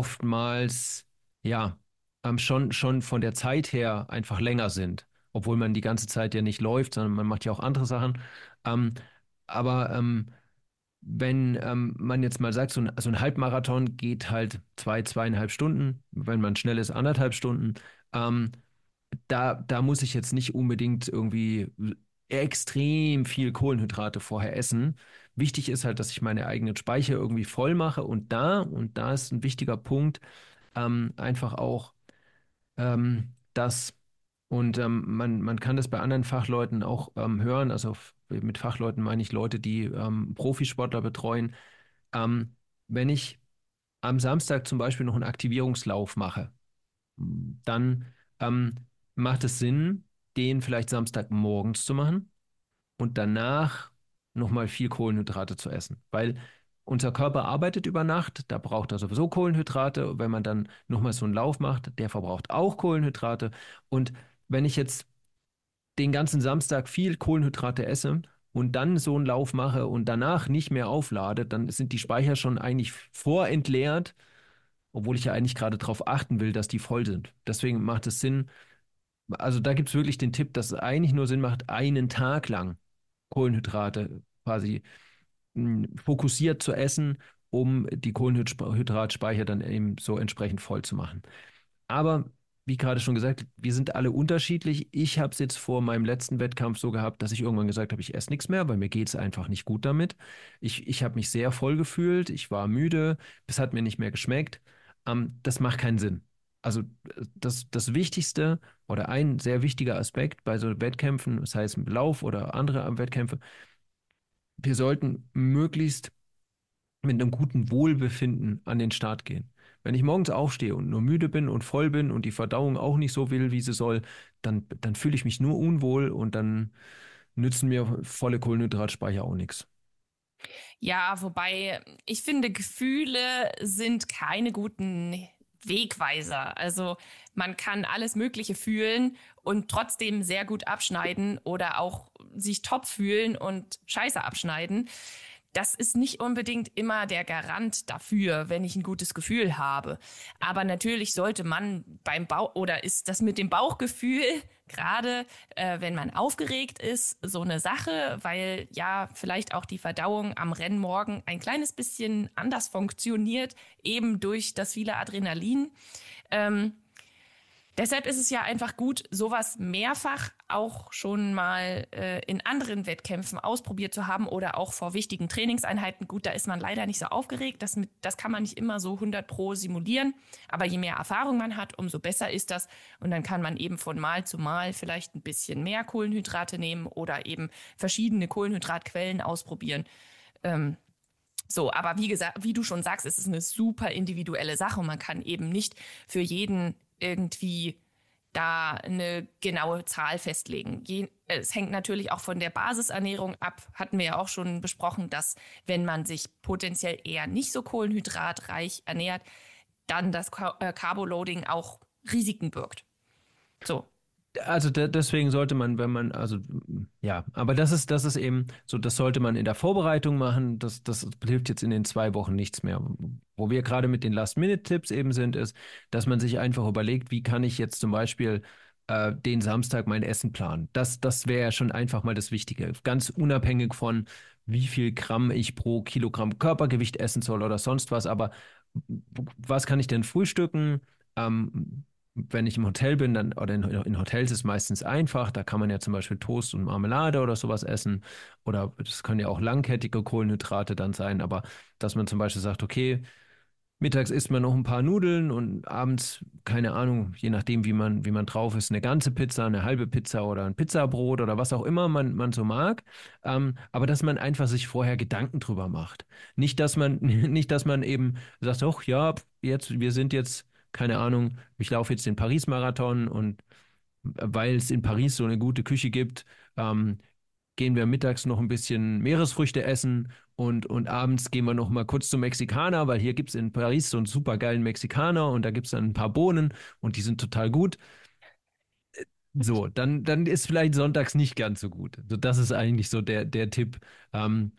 oftmals, ja, ähm, schon, schon von der Zeit her einfach länger sind, obwohl man die ganze Zeit ja nicht läuft, sondern man macht ja auch andere Sachen. Ähm, aber ähm, wenn ähm, man jetzt mal sagt, so ein, so ein Halbmarathon geht halt zwei, zweieinhalb Stunden, wenn man schnell ist, anderthalb Stunden. Ähm, da, da muss ich jetzt nicht unbedingt irgendwie extrem viel Kohlenhydrate vorher essen. Wichtig ist halt, dass ich meine eigenen Speicher irgendwie voll mache und da, und da ist ein wichtiger Punkt, ähm, einfach auch ähm, das, und ähm, man, man kann das bei anderen Fachleuten auch ähm, hören, also f- mit Fachleuten meine ich Leute, die ähm, Profisportler betreuen. Ähm, wenn ich am Samstag zum Beispiel noch einen Aktivierungslauf mache, dann ähm, macht es Sinn, den vielleicht Samstagmorgens zu machen und danach nochmal viel Kohlenhydrate zu essen. Weil unser Körper arbeitet über Nacht, da braucht er sowieso Kohlenhydrate. Wenn man dann nochmal so einen Lauf macht, der verbraucht auch Kohlenhydrate. Und wenn ich jetzt den ganzen Samstag viel Kohlenhydrate esse und dann so einen Lauf mache und danach nicht mehr auflade, dann sind die Speicher schon eigentlich vorentleert, obwohl ich ja eigentlich gerade darauf achten will, dass die voll sind. Deswegen macht es Sinn, also da gibt es wirklich den Tipp, dass es eigentlich nur Sinn macht, einen Tag lang Kohlenhydrate quasi mh, fokussiert zu essen, um die Kohlenhydratspeicher dann eben so entsprechend voll zu machen. Aber wie gerade schon gesagt, wir sind alle unterschiedlich. Ich habe es jetzt vor meinem letzten Wettkampf so gehabt, dass ich irgendwann gesagt habe, ich esse nichts mehr, weil mir geht es einfach nicht gut damit. Ich, ich habe mich sehr voll gefühlt, ich war müde, es hat mir nicht mehr geschmeckt. Ähm, das macht keinen Sinn. Also äh, das, das Wichtigste oder ein sehr wichtiger Aspekt bei so Wettkämpfen, sei es im Lauf oder andere Wettkämpfe, wir sollten möglichst mit einem guten Wohlbefinden an den Start gehen. Wenn ich morgens aufstehe und nur müde bin und voll bin und die Verdauung auch nicht so will, wie sie soll, dann, dann fühle ich mich nur unwohl und dann nützen mir volle Kohlenhydratspeicher auch nichts. Ja, wobei ich finde, Gefühle sind keine guten Wegweiser. Also man kann alles Mögliche fühlen und trotzdem sehr gut abschneiden oder auch sich top fühlen und scheiße abschneiden. Das ist nicht unbedingt immer der Garant dafür, wenn ich ein gutes Gefühl habe. Aber natürlich sollte man beim Bauch, oder ist das mit dem Bauchgefühl, gerade äh, wenn man aufgeregt ist, so eine Sache, weil ja vielleicht auch die Verdauung am Rennmorgen ein kleines bisschen anders funktioniert, eben durch das viele Adrenalin. Ähm, Deshalb ist es ja einfach gut, sowas mehrfach auch schon mal äh, in anderen Wettkämpfen ausprobiert zu haben oder auch vor wichtigen Trainingseinheiten. Gut, da ist man leider nicht so aufgeregt. Das, mit, das kann man nicht immer so hundert Pro simulieren. Aber je mehr Erfahrung man hat, umso besser ist das. Und dann kann man eben von Mal zu Mal vielleicht ein bisschen mehr Kohlenhydrate nehmen oder eben verschiedene Kohlenhydratquellen ausprobieren. Ähm, So, aber wie gesagt, wie du schon sagst, es ist eine super individuelle Sache und man kann eben nicht für jeden irgendwie da eine genaue Zahl festlegen. Je, es hängt natürlich auch von der Basisernährung ab, hatten wir ja auch schon besprochen, dass wenn man sich potenziell eher nicht so kohlenhydratreich ernährt, dann das Carboloading auch Risiken birgt. So. Also de deswegen sollte man, wenn man, also ja, aber das ist, das ist eben so, das sollte man in der Vorbereitung machen. Das, das hilft jetzt in den zwei Wochen nichts mehr. Wo wir gerade mit den Last-Minute-Tipps eben sind, ist, dass man sich einfach überlegt, wie kann ich jetzt zum Beispiel äh, den Samstag mein Essen planen. Das, das wäre ja schon einfach mal das Wichtige. Ganz unabhängig von, wie viel Gramm ich pro Kilogramm Körpergewicht essen soll oder sonst was. Aber was kann ich denn frühstücken? Ähm, Wenn ich im Hotel bin, dann, oder in, in Hotels ist es meistens einfach, da kann man ja zum Beispiel Toast und Marmelade oder sowas essen. Oder das können ja auch langkettige Kohlenhydrate dann sein, aber dass man zum Beispiel sagt, okay, mittags isst man noch ein paar Nudeln und abends, keine Ahnung, je nachdem, wie man, wie man drauf ist, eine ganze Pizza, eine halbe Pizza oder ein Pizzabrot oder was auch immer man, man so mag. Ähm, aber dass man einfach sich vorher Gedanken drüber macht. Nicht, dass man, nicht, dass man eben sagt, ach ja, jetzt, wir sind jetzt keine Ahnung, ich laufe jetzt den Paris-Marathon und weil es in Paris so eine gute Küche gibt, ähm, gehen wir mittags noch ein bisschen Meeresfrüchte essen und, und abends gehen wir noch mal kurz zum Mexikaner, weil hier gibt es in Paris so einen super geilen Mexikaner und da gibt es dann ein paar Bohnen und die sind total gut. So, dann, dann ist vielleicht sonntags nicht ganz so gut. So, das ist eigentlich so der, der Tipp. Ähm,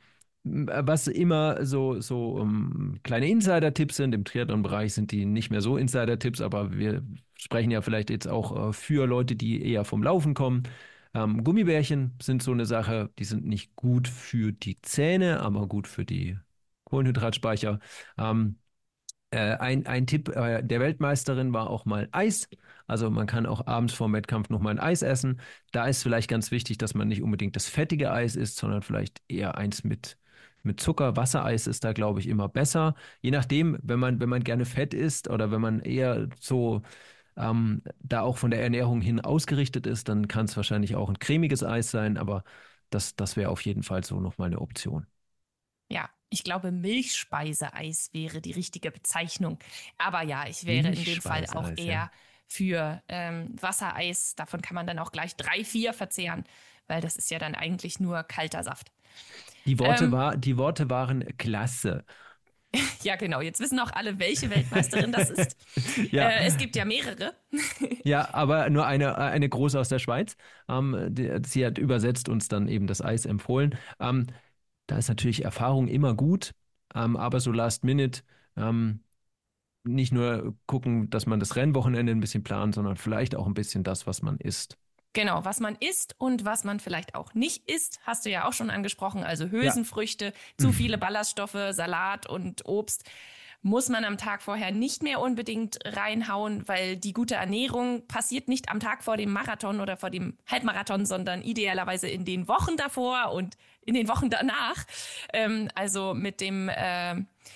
was immer so, so um, kleine Insider-Tipps sind, im Triathlon-Bereich sind die nicht mehr so Insider-Tipps, aber wir sprechen ja vielleicht jetzt auch äh, für Leute, die eher vom Laufen kommen. Ähm, Gummibärchen sind so eine Sache, die sind nicht gut für die Zähne, aber gut für die Kohlenhydratspeicher. Ähm, äh, ein, ein Tipp äh, der Weltmeisterin war auch mal Eis. Also man kann auch abends vor dem Wettkampf noch mal ein Eis essen. Da ist vielleicht ganz wichtig, dass man nicht unbedingt das fettige Eis isst, sondern vielleicht eher eins mit, mit Zucker. Wassereis ist da, glaube ich, immer besser. Je nachdem, wenn man, wenn man gerne Fett isst oder wenn man eher so ähm, da auch von der Ernährung hin ausgerichtet ist, dann kann es wahrscheinlich auch ein cremiges Eis sein, aber das, das wäre auf jeden Fall so nochmal eine Option. Ja, ich glaube, Milchspeiseeis wäre die richtige Bezeichnung. Aber ja, ich wäre in dem Fall auch eher ja. für ähm, Wassereis. Davon kann man dann auch gleich drei, vier verzehren, weil das ist ja dann eigentlich nur kalter Saft. Die Worte, Ähm, war, die Worte waren klasse. Ja, genau. Jetzt wissen auch alle, welche Weltmeisterin das ist. Ja. Äh, es gibt ja mehrere. Ja, aber nur eine, eine große aus der Schweiz. Ähm, die, sie hat übersetzt uns dann eben das Eis empfohlen. Ähm, da ist natürlich Erfahrung immer gut, ähm, aber so Last Minute ähm, nicht nur gucken, dass man das Rennwochenende ein bisschen plant, sondern vielleicht auch ein bisschen das, was man isst. Genau, was man isst und was man vielleicht auch nicht isst, hast du ja auch schon angesprochen. Also Hülsenfrüchte, ja. zu viele Ballaststoffe, Salat und Obst muss man am Tag vorher nicht mehr unbedingt reinhauen, weil die gute Ernährung passiert nicht am Tag vor dem Marathon oder vor dem Halbmarathon, sondern idealerweise in den Wochen davor und in den Wochen danach. Ähm, also mit dem äh,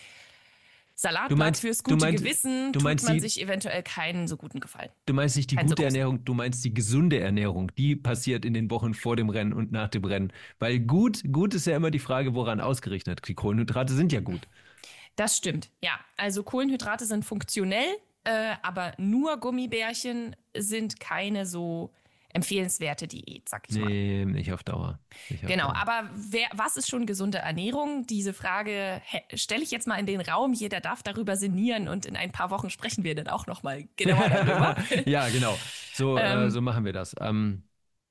Salatblatt meinst, fürs gute meinst, Gewissen tut man die, sich eventuell keinen so guten Gefallen. Du meinst nicht die Kein gute so Ernährung, du meinst die gesunde Ernährung. Die passiert in den Wochen vor dem Rennen und nach dem Rennen. Weil gut, gut ist ja immer die Frage, woran ausgerichtet. Die Kohlenhydrate sind ja gut. Das stimmt, ja. Also Kohlenhydrate sind funktionell, äh, aber nur Gummibärchen sind keine so empfehlenswerte Diät, sag ich mal. Nee, nicht auf Dauer. Nicht auf Genau, Dauer. aber wer, was ist schon gesunde Ernährung? Diese Frage stelle ich jetzt mal in den Raum. Jeder darf darüber sinnieren und in ein paar Wochen sprechen wir dann auch nochmal genauer darüber. Ja, genau. So, äh, ähm, so machen wir das. Ähm,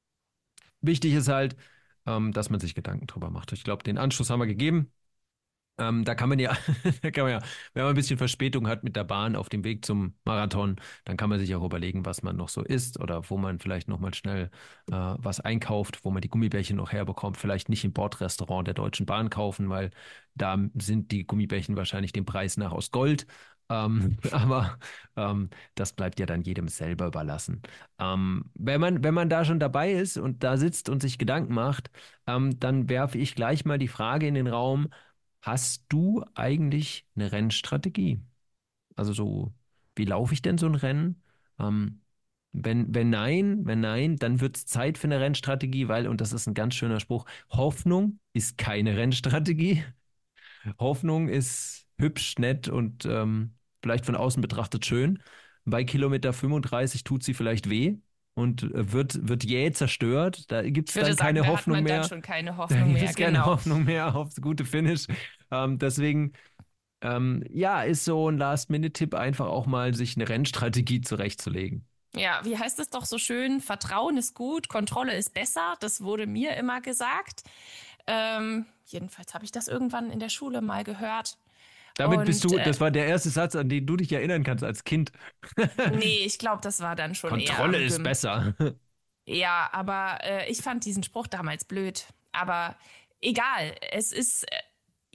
wichtig ist halt, ähm, dass man sich Gedanken drüber macht. Ich glaube, den Anschluss haben wir gegeben. Ähm, da kann man ja, da kann man ja, wenn man ein bisschen Verspätung hat mit der Bahn auf dem Weg zum Marathon, dann kann man sich auch überlegen, was man noch so isst oder wo man vielleicht noch mal schnell äh, was einkauft, wo man die Gummibärchen noch herbekommt. Vielleicht nicht im Bordrestaurant der Deutschen Bahn kaufen, weil da sind die Gummibärchen wahrscheinlich dem Preis nach aus Gold. Ähm, aber ähm, das bleibt ja dann jedem selber überlassen. Ähm, wenn man, wenn man da schon dabei ist und da sitzt und sich Gedanken macht, ähm, dann werfe ich gleich mal die Frage in den Raum: Hast du eigentlich eine Rennstrategie? Also so, wie laufe ich denn so ein Rennen? Ähm, wenn, wenn nein, wenn nein, dann wird es Zeit für eine Rennstrategie, weil, und das ist ein ganz schöner Spruch, Hoffnung ist keine Rennstrategie. Hoffnung ist hübsch, nett und ähm, vielleicht von außen betrachtet schön. Bei Kilometer fünfunddreißig tut sie vielleicht weh und äh, wird, wird jäh zerstört. Da gibt Ich es würde dann sagen, keine da hat Hoffnung man dann mehr. schon keine Da Hoffnung gibt mehr. es keine Genau. Hoffnung mehr aufs gute Finish. Ähm, deswegen, ähm, ja, ist so ein Last-Minute-Tipp, einfach auch mal sich eine Rennstrategie zurechtzulegen. Ja, wie heißt es doch so schön? Vertrauen ist gut, Kontrolle ist besser. Das wurde mir immer gesagt. Ähm, jedenfalls habe ich das irgendwann in der Schule mal gehört. Damit bist Und du, äh, das war der erste Satz, an den du dich erinnern kannst als Kind. nee, ich glaube, das war dann schon eher Kontrolle am ist Gym. besser. Ja, aber äh, ich fand diesen Spruch damals blöd. Aber egal, es ist äh,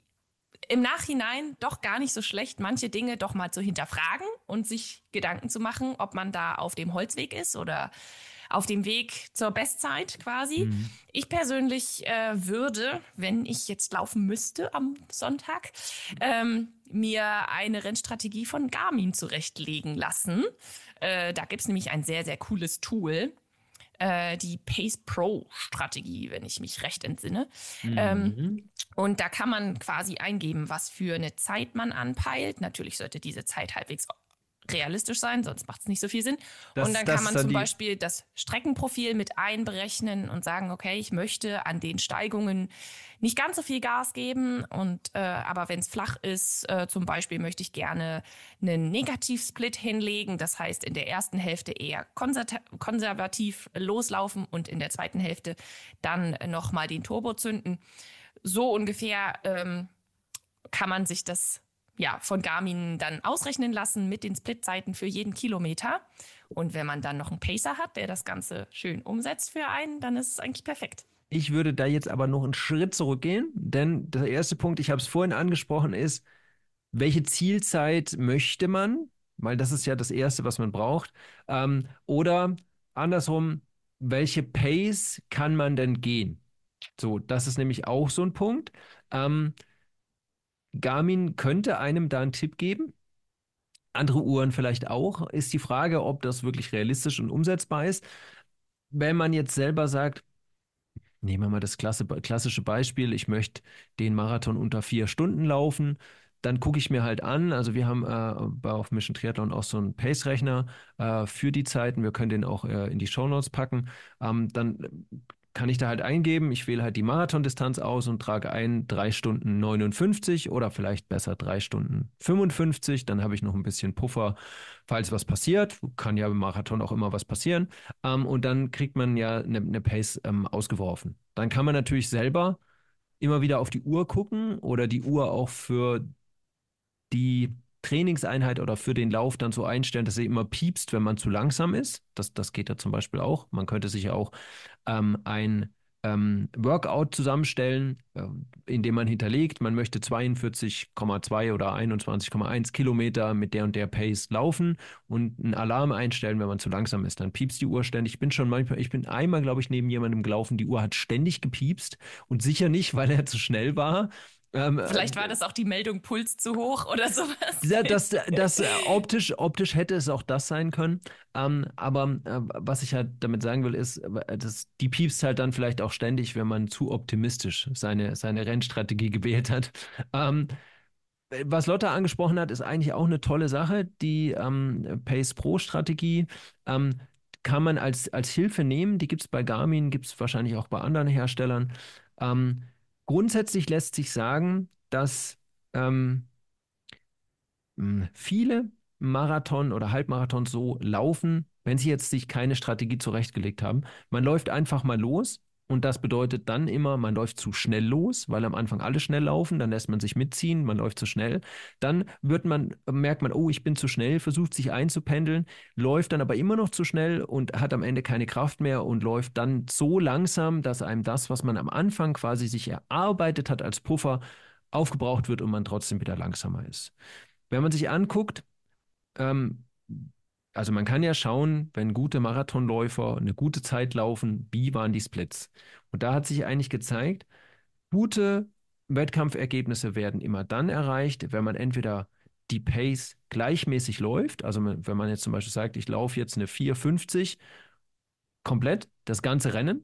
im Nachhinein doch gar nicht so schlecht, manche Dinge doch mal zu hinterfragen und sich Gedanken zu machen, ob man da auf dem Holzweg ist oder auf dem Weg zur Bestzeit quasi. Mhm. Ich persönlich äh, würde, wenn ich jetzt laufen müsste am Sonntag, ähm, mir eine Rennstrategie von Garmin zurechtlegen lassen. Äh, da gibt's nämlich ein sehr, sehr cooles Tool, äh, die Pace Pro Strategie, wenn ich mich recht entsinne. Ähm, Mhm. und da kann man quasi eingeben, was für eine Zeit man anpeilt. Natürlich sollte diese Zeit halbwegs realistisch sein, sonst macht es nicht so viel Sinn. Und Das, dann das kann ist man dann zum die, Beispiel das Streckenprofil mit einberechnen und sagen, okay, ich möchte an den Steigungen nicht ganz so viel Gas geben. Und äh, aber wenn es flach ist, äh, zum Beispiel möchte ich gerne einen Negativsplit hinlegen. Das heißt, in der ersten Hälfte eher konser- konservativ loslaufen und in der zweiten Hälfte dann nochmal den Turbo zünden. So ungefähr ähm, kann man sich das ja von Garmin dann ausrechnen lassen mit den Splitzeiten für jeden Kilometer. Und wenn man dann noch einen Pacer hat, der das Ganze schön umsetzt für einen, dann ist es eigentlich perfekt. Ich würde da jetzt aber noch einen Schritt zurückgehen, denn der erste Punkt, ich habe es vorhin angesprochen, ist, welche Zielzeit möchte man? Weil das ist ja das Erste, was man braucht. Ähm, oder andersrum, welche Pace kann man denn gehen? So, das ist nämlich auch so ein Punkt. Ähm, Garmin könnte einem da einen Tipp geben. Andere Uhren vielleicht auch. Ist die Frage, ob das wirklich realistisch und umsetzbar ist. Wenn man jetzt selber sagt, nehmen wir mal das klasse, klassische Beispiel, ich möchte den Marathon unter vier Stunden laufen, dann gucke ich mir halt an, also wir haben äh, bei auf Mission Triathlon auch so einen Pace-Rechner äh, für die Zeiten, wir können den auch äh, in die Shownotes packen, ähm, dann kann ich da halt eingeben, ich wähle halt die Marathondistanz aus und trage ein drei Stunden neunundfünfzig oder vielleicht besser drei Stunden fünfundfünfzig, dann habe ich noch ein bisschen Puffer, falls was passiert, kann ja im Marathon auch immer was passieren. Ähm, und dann kriegt man ja eine, eine Pace ähm, ausgeworfen. Dann kann man natürlich selber immer wieder auf die Uhr gucken oder die Uhr auch für die Trainingseinheit oder für den Lauf dann so einstellen, dass sie immer piepst, wenn man zu langsam ist. Das, das geht ja zum Beispiel auch. Man könnte sich ja auch ähm, ein ähm, Workout zusammenstellen, äh, in dem man hinterlegt, man möchte zweiundvierzig Komma zwei oder einundzwanzig Komma eins Kilometer mit der und der Pace laufen und einen Alarm einstellen, wenn man zu langsam ist. Dann piepst die Uhr ständig. Ich bin schon manchmal, ich bin einmal, glaube ich, neben jemandem gelaufen, die Uhr hat ständig gepiepst und sicher nicht, weil er zu schnell war. Ähm, Vielleicht war das auch die Meldung Puls zu hoch oder sowas. ja, das, das äh, optisch, optisch hätte es auch das sein können. Ähm, aber äh, was ich halt damit sagen will, ist, äh, dass die piepst halt dann vielleicht auch ständig, wenn man zu optimistisch seine, seine Rennstrategie gewählt hat. Ähm, was Lotta angesprochen hat, ist eigentlich auch eine tolle Sache, die ähm, Pace Pro Strategie. Ähm, kann man als, als Hilfe nehmen. Die gibt es bei Garmin, gibt es wahrscheinlich auch bei anderen Herstellern. Ähm, grundsätzlich lässt sich sagen, dass ähm, mh, viele Marathon oder Halbmarathon so laufen, wenn sie jetzt sich keine Strategie zurechtgelegt haben. Man läuft einfach mal los und das bedeutet dann immer, man läuft zu schnell los, weil am Anfang alle schnell laufen, dann lässt man sich mitziehen, man läuft zu schnell. Dann wird man, merkt man, oh, ich bin zu schnell, versucht sich einzupendeln, läuft dann aber immer noch zu schnell und hat am Ende keine Kraft mehr und läuft dann so langsam, dass einem das, was man am Anfang quasi sich erarbeitet hat als Puffer, aufgebraucht wird und man trotzdem wieder langsamer ist. Wenn man sich anguckt, ähm, also man kann ja schauen, wenn gute Marathonläufer eine gute Zeit laufen, wie waren die Splits? Und da hat sich eigentlich gezeigt, gute Wettkampfergebnisse werden immer dann erreicht, wenn man entweder die Pace gleichmäßig läuft, also wenn man jetzt zum Beispiel sagt, ich laufe jetzt eine vier fünfzig komplett, das ganze Rennen,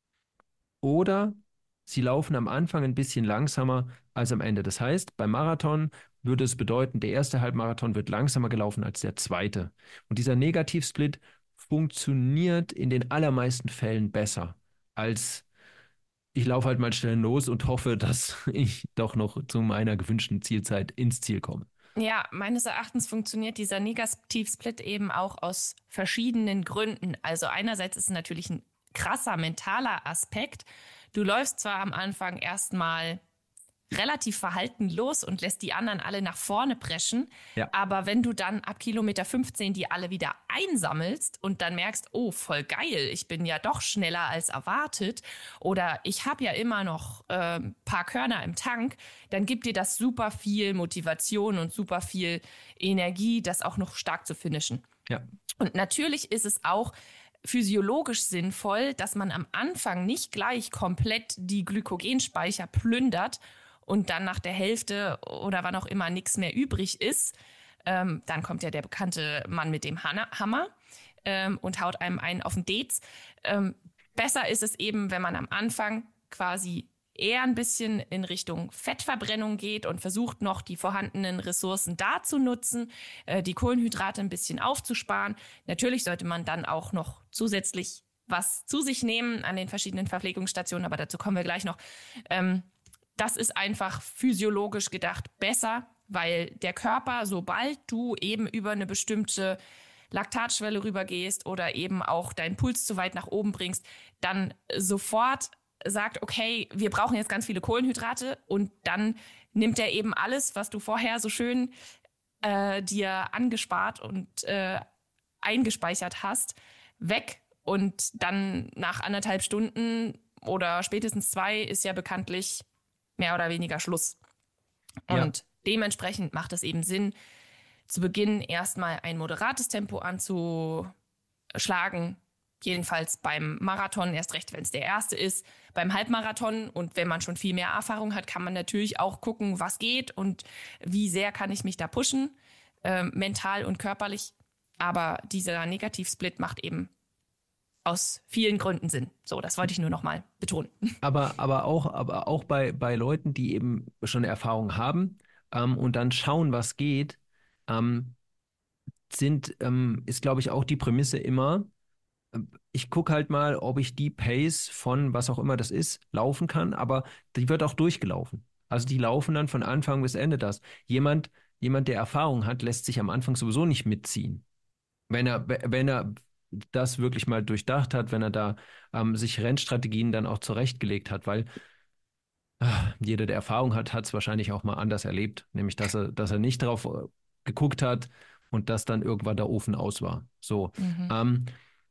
oder sie laufen am Anfang ein bisschen langsamer als am Ende. Das heißt, beim Marathon würde es bedeuten, der erste Halbmarathon wird langsamer gelaufen als der zweite. Und dieser Negativsplit funktioniert in den allermeisten Fällen besser als ich laufe halt mal schnell los und hoffe, dass ich doch noch zu meiner gewünschten Zielzeit ins Ziel komme. Ja, meines Erachtens funktioniert dieser Negativsplit eben auch aus verschiedenen Gründen. Also einerseits ist es natürlich ein krasser mentaler Aspekt. Du läufst zwar am Anfang erstmal relativ verhalten los und lässt die anderen alle nach vorne preschen. Ja. Aber wenn du dann ab Kilometer fünfzehn die alle wieder einsammelst und dann merkst, oh, voll geil, ich bin ja doch schneller als erwartet oder ich habe ja immer noch äh, ein paar Körner im Tank, dann gibt dir das super viel Motivation und super viel Energie, das auch noch stark zu finishen. Ja. Und natürlich ist es auch physiologisch sinnvoll, dass man am Anfang nicht gleich komplett die Glykogenspeicher plündert und dann nach der Hälfte oder wann auch immer nichts mehr übrig ist, ähm, dann kommt ja der bekannte Mann mit dem Hammer ähm, und haut einem einen auf den Dez. Ähm, besser ist es eben, wenn man am Anfang quasi eher ein bisschen in Richtung Fettverbrennung geht und versucht noch die vorhandenen Ressourcen da zu nutzen, äh, die Kohlenhydrate ein bisschen aufzusparen. Natürlich sollte man dann auch noch zusätzlich was zu sich nehmen an den verschiedenen Verpflegungsstationen, aber dazu kommen wir gleich noch. Ähm, Das ist einfach physiologisch gedacht besser, weil der Körper, sobald du eben über eine bestimmte Laktatschwelle rübergehst oder eben auch deinen Puls zu weit nach oben bringst, dann sofort sagt, okay, wir brauchen jetzt ganz viele Kohlenhydrate und dann nimmt er eben alles, was du vorher so schön äh, dir angespart und äh, eingespeichert hast, weg und dann nach anderthalb Stunden oder spätestens zwei ist ja bekanntlich mehr oder weniger Schluss. Und ja. Dementsprechend macht es eben Sinn, zu Beginn erstmal ein moderates Tempo anzuschlagen. Jedenfalls beim Marathon, erst recht, wenn es der erste ist. Beim Halbmarathon und wenn man schon viel mehr Erfahrung hat, kann man natürlich auch gucken, was geht und wie sehr kann ich mich da pushen, äh, mental und körperlich. Aber dieser Negativsplit macht eben aus vielen Gründen Sinn. So, das wollte ich nur noch mal betonen. Aber, aber auch, aber auch bei, bei Leuten, die eben schon Erfahrung haben ähm, und dann schauen, was geht, ähm, sind, ähm, ist, glaube ich, auch die Prämisse immer, äh, ich gucke halt mal, ob ich die Pace von was auch immer das ist, laufen kann, aber die wird auch durchgelaufen. Also die laufen dann von Anfang bis Ende das. Jemand, jemand, der Erfahrung hat, lässt sich am Anfang sowieso nicht mitziehen. Wenn er, wenn er das wirklich mal durchdacht hat, wenn er da ähm, sich Rennstrategien dann auch zurechtgelegt hat, weil ah, jeder, der Erfahrung hat, hat es wahrscheinlich auch mal anders erlebt, nämlich dass er, dass er nicht drauf äh, geguckt hat und dass dann irgendwann der Ofen aus war. So. Mhm. Ähm,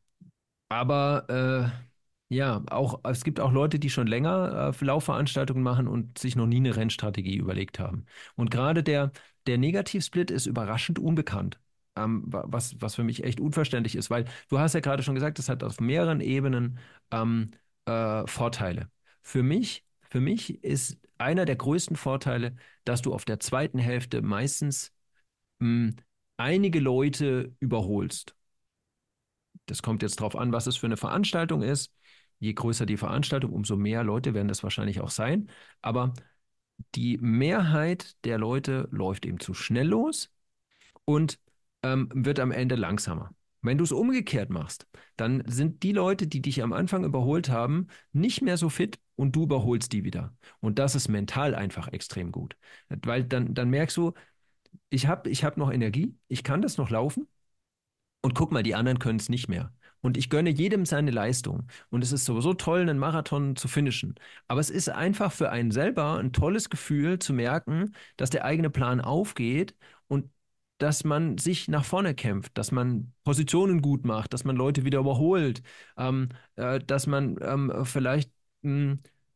aber äh, ja, auch es gibt auch Leute, die schon länger äh, Laufveranstaltungen machen und sich noch nie eine Rennstrategie überlegt haben. Und gerade der, der Negativsplit ist überraschend unbekannt. Ähm, was, was für mich echt unverständlich ist, weil du hast ja gerade schon gesagt, es hat auf mehreren Ebenen ähm, äh, Vorteile. Für mich, für mich ist einer der größten Vorteile, dass du auf der zweiten Hälfte meistens mh, einige Leute überholst. Das kommt jetzt drauf an, was es für eine Veranstaltung ist. Je größer die Veranstaltung, umso mehr Leute werden das wahrscheinlich auch sein. Aber die Mehrheit der Leute läuft eben zu schnell los und ähm, wird am Ende langsamer. Wenn du es umgekehrt machst, dann sind die Leute, die dich am Anfang überholt haben, nicht mehr so fit und du überholst die wieder. Und das ist mental einfach extrem gut. Weil dann, dann merkst du, ich habe ich hab noch Energie, ich kann das noch laufen und guck mal, die anderen können es nicht mehr. Und ich gönne jedem seine Leistung. Und es ist sowieso toll, einen Marathon zu finishen. Aber es ist einfach für einen selber ein tolles Gefühl zu merken, dass der eigene Plan aufgeht und dass man sich nach vorne kämpft, dass man Positionen gut macht, dass man Leute wieder überholt, ähm, äh, dass man ähm, vielleicht mh,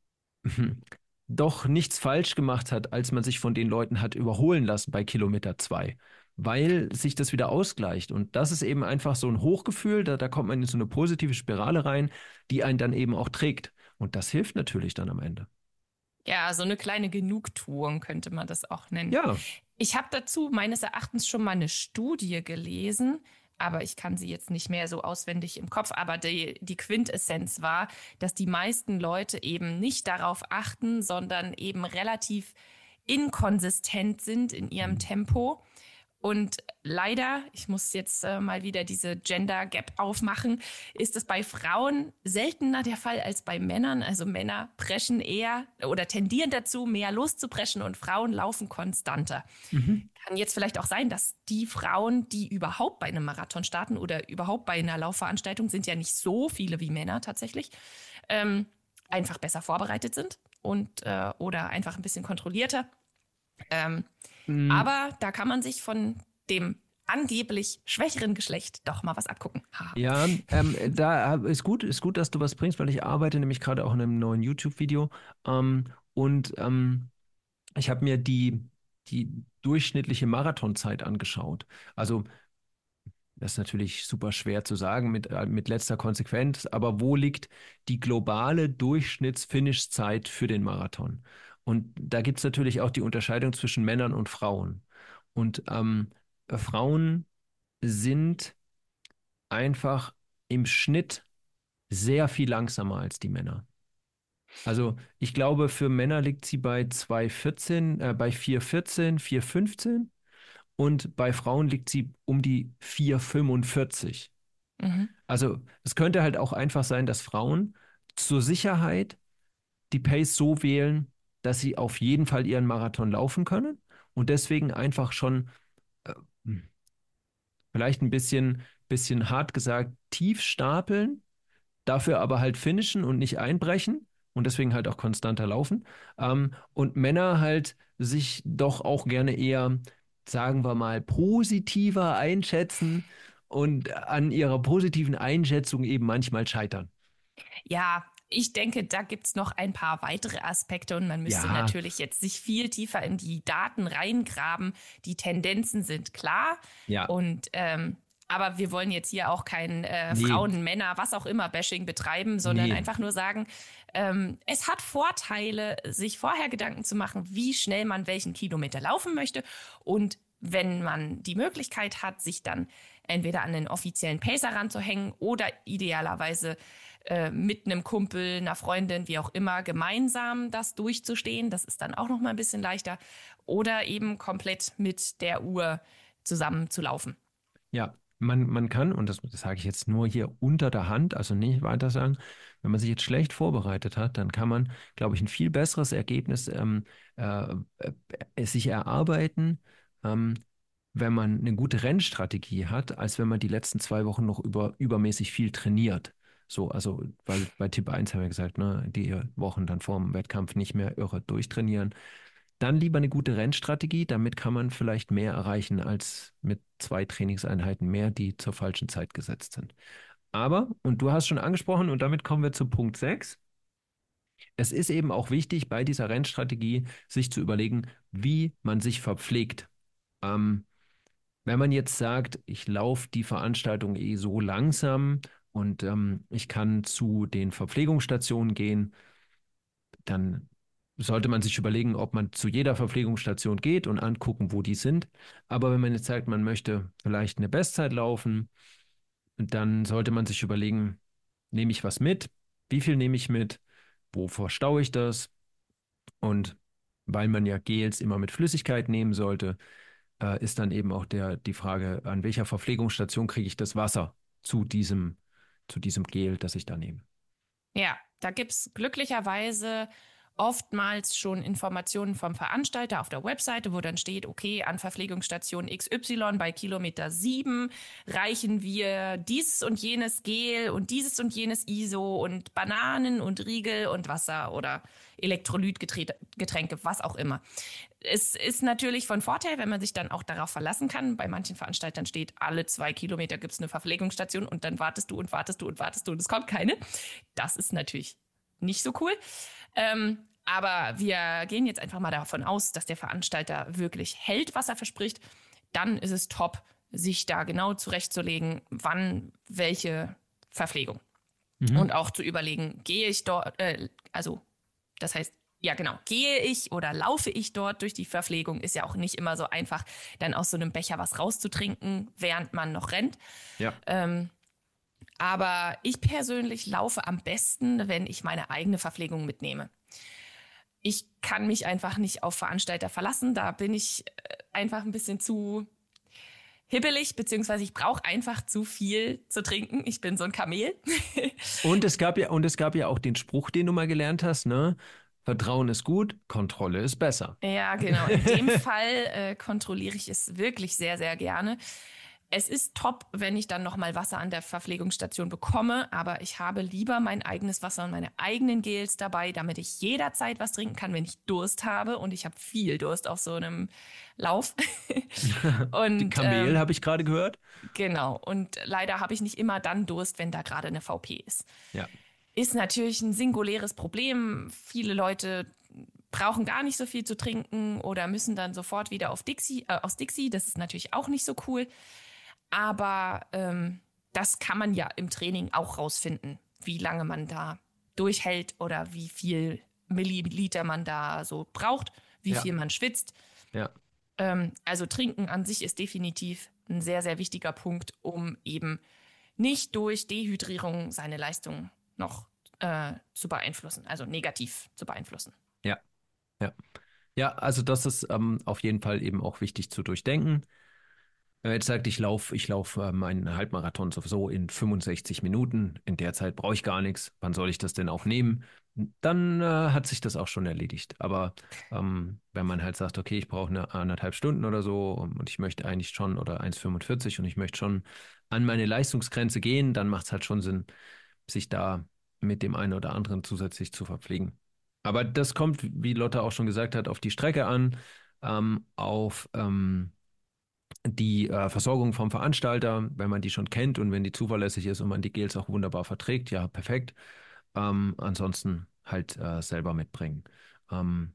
doch nichts falsch gemacht hat, als man sich von den Leuten hat überholen lassen bei Kilometer zwei, weil sich das wieder ausgleicht. Und das ist eben einfach so ein Hochgefühl, da, da kommt man in so eine positive Spirale rein, die einen dann eben auch trägt. Und das hilft natürlich dann am Ende. Ja, so eine kleine Genugtuung könnte man das auch nennen. Ja, Ich habe dazu meines Erachtens schon mal eine Studie gelesen, aber ich kann sie jetzt nicht mehr so auswendig im Kopf. Aber die, die Quintessenz war, dass die meisten Leute eben nicht darauf achten, sondern eben relativ inkonsistent sind in ihrem Tempo. Und leider, ich muss jetzt äh, mal wieder diese Gender Gap aufmachen, ist es bei Frauen seltener der Fall als bei Männern. Also Männer preschen eher oder tendieren dazu, mehr loszupreschen und Frauen laufen konstanter. mhm. Kann jetzt vielleicht auch sein, dass die Frauen, die überhaupt bei einem Marathon starten oder überhaupt bei einer Laufveranstaltung, sind ja nicht so viele wie Männer tatsächlich, ähm, einfach besser vorbereitet sind und äh, oder einfach ein bisschen kontrollierter. Ähm, Mm, aber da kann man sich von dem angeblich schwächeren Geschlecht doch mal was abgucken. Haha. Ja, ähm, da ist gut, ist gut, dass du was bringst, weil ich arbeite nämlich gerade auch in einem neuen YouTube-Video. Ähm, und ähm, ich habe mir die, die durchschnittliche Marathonzeit angeschaut. Also das ist natürlich super schwer zu sagen mit, äh, mit letzter Konsequenz, aber wo liegt die globale Durchschnitts-Finish-Zeit für den Marathon? Und da gibt es natürlich auch die Unterscheidung zwischen Männern und Frauen. Und ähm, Frauen sind einfach im Schnitt sehr viel langsamer als die Männer. Also ich glaube, für Männer liegt sie bei zwei vierzehn, äh, bei vier vierzehn, vier fünfzehn und bei Frauen liegt sie um die vier fünfundvierzig. Mhm. Also es könnte halt auch einfach sein, dass Frauen zur Sicherheit die Pace so wählen, dass sie auf jeden Fall ihren Marathon laufen können und deswegen einfach schon äh, vielleicht ein bisschen, bisschen hart gesagt tief stapeln, dafür aber halt finishen und nicht einbrechen und deswegen halt auch konstanter laufen. Ähm, und Männer halt sich doch auch gerne eher, sagen wir mal, positiver einschätzen und an ihrer positiven Einschätzung eben manchmal scheitern. Ja, ich denke, da gibt's noch ein paar weitere Aspekte und man müsste Ja, natürlich jetzt sich viel tiefer in die Daten reingraben. Die Tendenzen sind klar ja, und ähm, aber wir wollen jetzt hier auch kein äh, nee, Frauen, Männer, was auch immer Bashing betreiben, sondern nee, einfach nur sagen, ähm, es hat Vorteile, sich vorher Gedanken zu machen, wie schnell man welchen Kilometer laufen möchte und wenn man die Möglichkeit hat, sich dann entweder an den offiziellen Pacer ranzuhängen oder idealerweise äh, mit einem Kumpel, einer Freundin, wie auch immer, gemeinsam das durchzustehen. Das ist dann auch noch mal ein bisschen leichter. Oder eben komplett mit der Uhr zusammen zu laufen. ja. Man, man kann, und das, das sage ich jetzt nur hier unter der Hand, also nicht weiter sagen, wenn man sich jetzt schlecht vorbereitet hat, dann kann man, glaube ich, ein viel besseres Ergebnis ähm, äh, äh, sich erarbeiten, ähm, wenn man eine gute Rennstrategie hat, als wenn man die letzten zwei Wochen noch über, übermäßig viel trainiert. So, also, weil bei Tipp eins haben wir gesagt, ne, die Wochen dann vor dem Wettkampf nicht mehr irre durchtrainieren. Dann lieber eine gute Rennstrategie, damit kann man vielleicht mehr erreichen als mit zwei Trainingseinheiten mehr, die zur falschen Zeit gesetzt sind. Aber, und du hast schon angesprochen, und damit kommen wir zu Punkt sechs. Es ist eben auch wichtig, bei dieser Rennstrategie sich zu überlegen, wie man sich verpflegt. Ähm, Wenn man jetzt sagt, ich laufe die Veranstaltung eh so langsam und ähm, ich kann zu den Verpflegungsstationen gehen, dann sollte man sich überlegen, ob man zu jeder Verpflegungsstation geht und angucken, wo die sind. Aber wenn man jetzt sagt, man möchte vielleicht eine Bestzeit laufen, dann sollte man sich überlegen, nehme ich was mit? Wie viel nehme ich mit? Wovor staue ich das? Und weil man ja Gels immer mit Flüssigkeit nehmen sollte, äh, ist dann eben auch der, die Frage, an welcher Verpflegungsstation kriege ich das Wasser zu diesem, zu diesem Gel, das ich da nehme. Ja, da gibt's glücklicherweise oftmals schon Informationen vom Veranstalter auf der Webseite, wo dann steht, okay, an Verpflegungsstation X Y bei Kilometer sieben reichen wir dieses und jenes Gel und dieses und jenes I S O und Bananen und Riegel und Wasser oder Elektrolytgetränke, was auch immer. Es ist natürlich von Vorteil, wenn man sich dann auch darauf verlassen kann. Bei manchen Veranstaltern steht, alle zwei Kilometer gibt's eine Verpflegungsstation und dann wartest du und wartest du und wartest du und es kommt keine. Das ist natürlich nicht so cool. Ähm, aber wir gehen jetzt einfach mal davon aus, dass der Veranstalter wirklich hält, was er verspricht. Dann ist es top, sich da genau zurechtzulegen, wann welche Verpflegung. Mhm. Und auch zu überlegen, gehe ich dort, äh, also das heißt, ja genau, gehe ich oder laufe ich dort durch die Verpflegung, ist ja auch nicht immer so einfach, dann aus so einem Becher was rauszutrinken, während man noch rennt. Ja. Ähm, aber ich persönlich laufe am besten, wenn ich meine eigene Verpflegung mitnehme. Ich kann mich einfach nicht auf Veranstalter verlassen. Da bin ich einfach ein bisschen zu hibbelig, beziehungsweise ich brauche einfach zu viel zu trinken. Ich bin so ein Kamel. Und es gab ja, und es gab ja auch den Spruch, den du mal gelernt hast, ne? Vertrauen ist gut, Kontrolle ist besser. Ja, genau. In dem Fall äh, kontrolliere ich es wirklich sehr, sehr gerne. Es ist top, wenn ich dann nochmal Wasser an der Verpflegungsstation bekomme, aber ich habe lieber mein eigenes Wasser und meine eigenen Gels dabei, damit ich jederzeit was trinken kann, wenn ich Durst habe. Und ich habe viel Durst auf so einem Lauf. Und die Kamel ähm, habe ich gerade gehört. Genau. Und leider habe ich nicht immer dann Durst, wenn da gerade eine V P ist. Ja. Ist natürlich ein singuläres Problem. Viele Leute brauchen gar nicht so viel zu trinken oder müssen dann sofort wieder auf Dixie, äh, aus Dixie. Das ist natürlich auch nicht so cool. Aber ähm, das kann man ja im Training auch rausfinden, wie lange man da durchhält oder wie viel Milliliter man da so braucht, wie ja. viel man schwitzt. Ja. Ähm, also Trinken an sich ist definitiv ein sehr, sehr wichtiger Punkt, um eben nicht durch Dehydrierung seine Leistung noch äh, zu beeinflussen, also negativ zu beeinflussen. Ja, ja. Ja, also das ist ähm, auf jeden Fall eben auch wichtig zu durchdenken. Wenn man jetzt sagt, ich laufe ich lauf, äh, meinen Halbmarathon sowieso in fünfundsechzig Minuten, in der Zeit brauche ich gar nichts, wann soll ich das denn auch nehmen? Dann äh, hat sich das auch schon erledigt. Aber ähm, wenn man halt sagt, okay, ich brauche eine anderthalb Stunden oder so und ich möchte eigentlich schon, oder eins fünfundvierzig und ich möchte schon an meine Leistungsgrenze gehen, dann macht es halt schon Sinn, sich da mit dem einen oder anderen zusätzlich zu verpflegen. Aber das kommt, wie Lotta auch schon gesagt hat, auf die Strecke an, ähm, auf ähm, die äh, Versorgung vom Veranstalter, wenn man die schon kennt und wenn die zuverlässig ist und man die Gels auch wunderbar verträgt, ja, perfekt. Ähm, ansonsten halt äh, selber mitbringen. Ähm,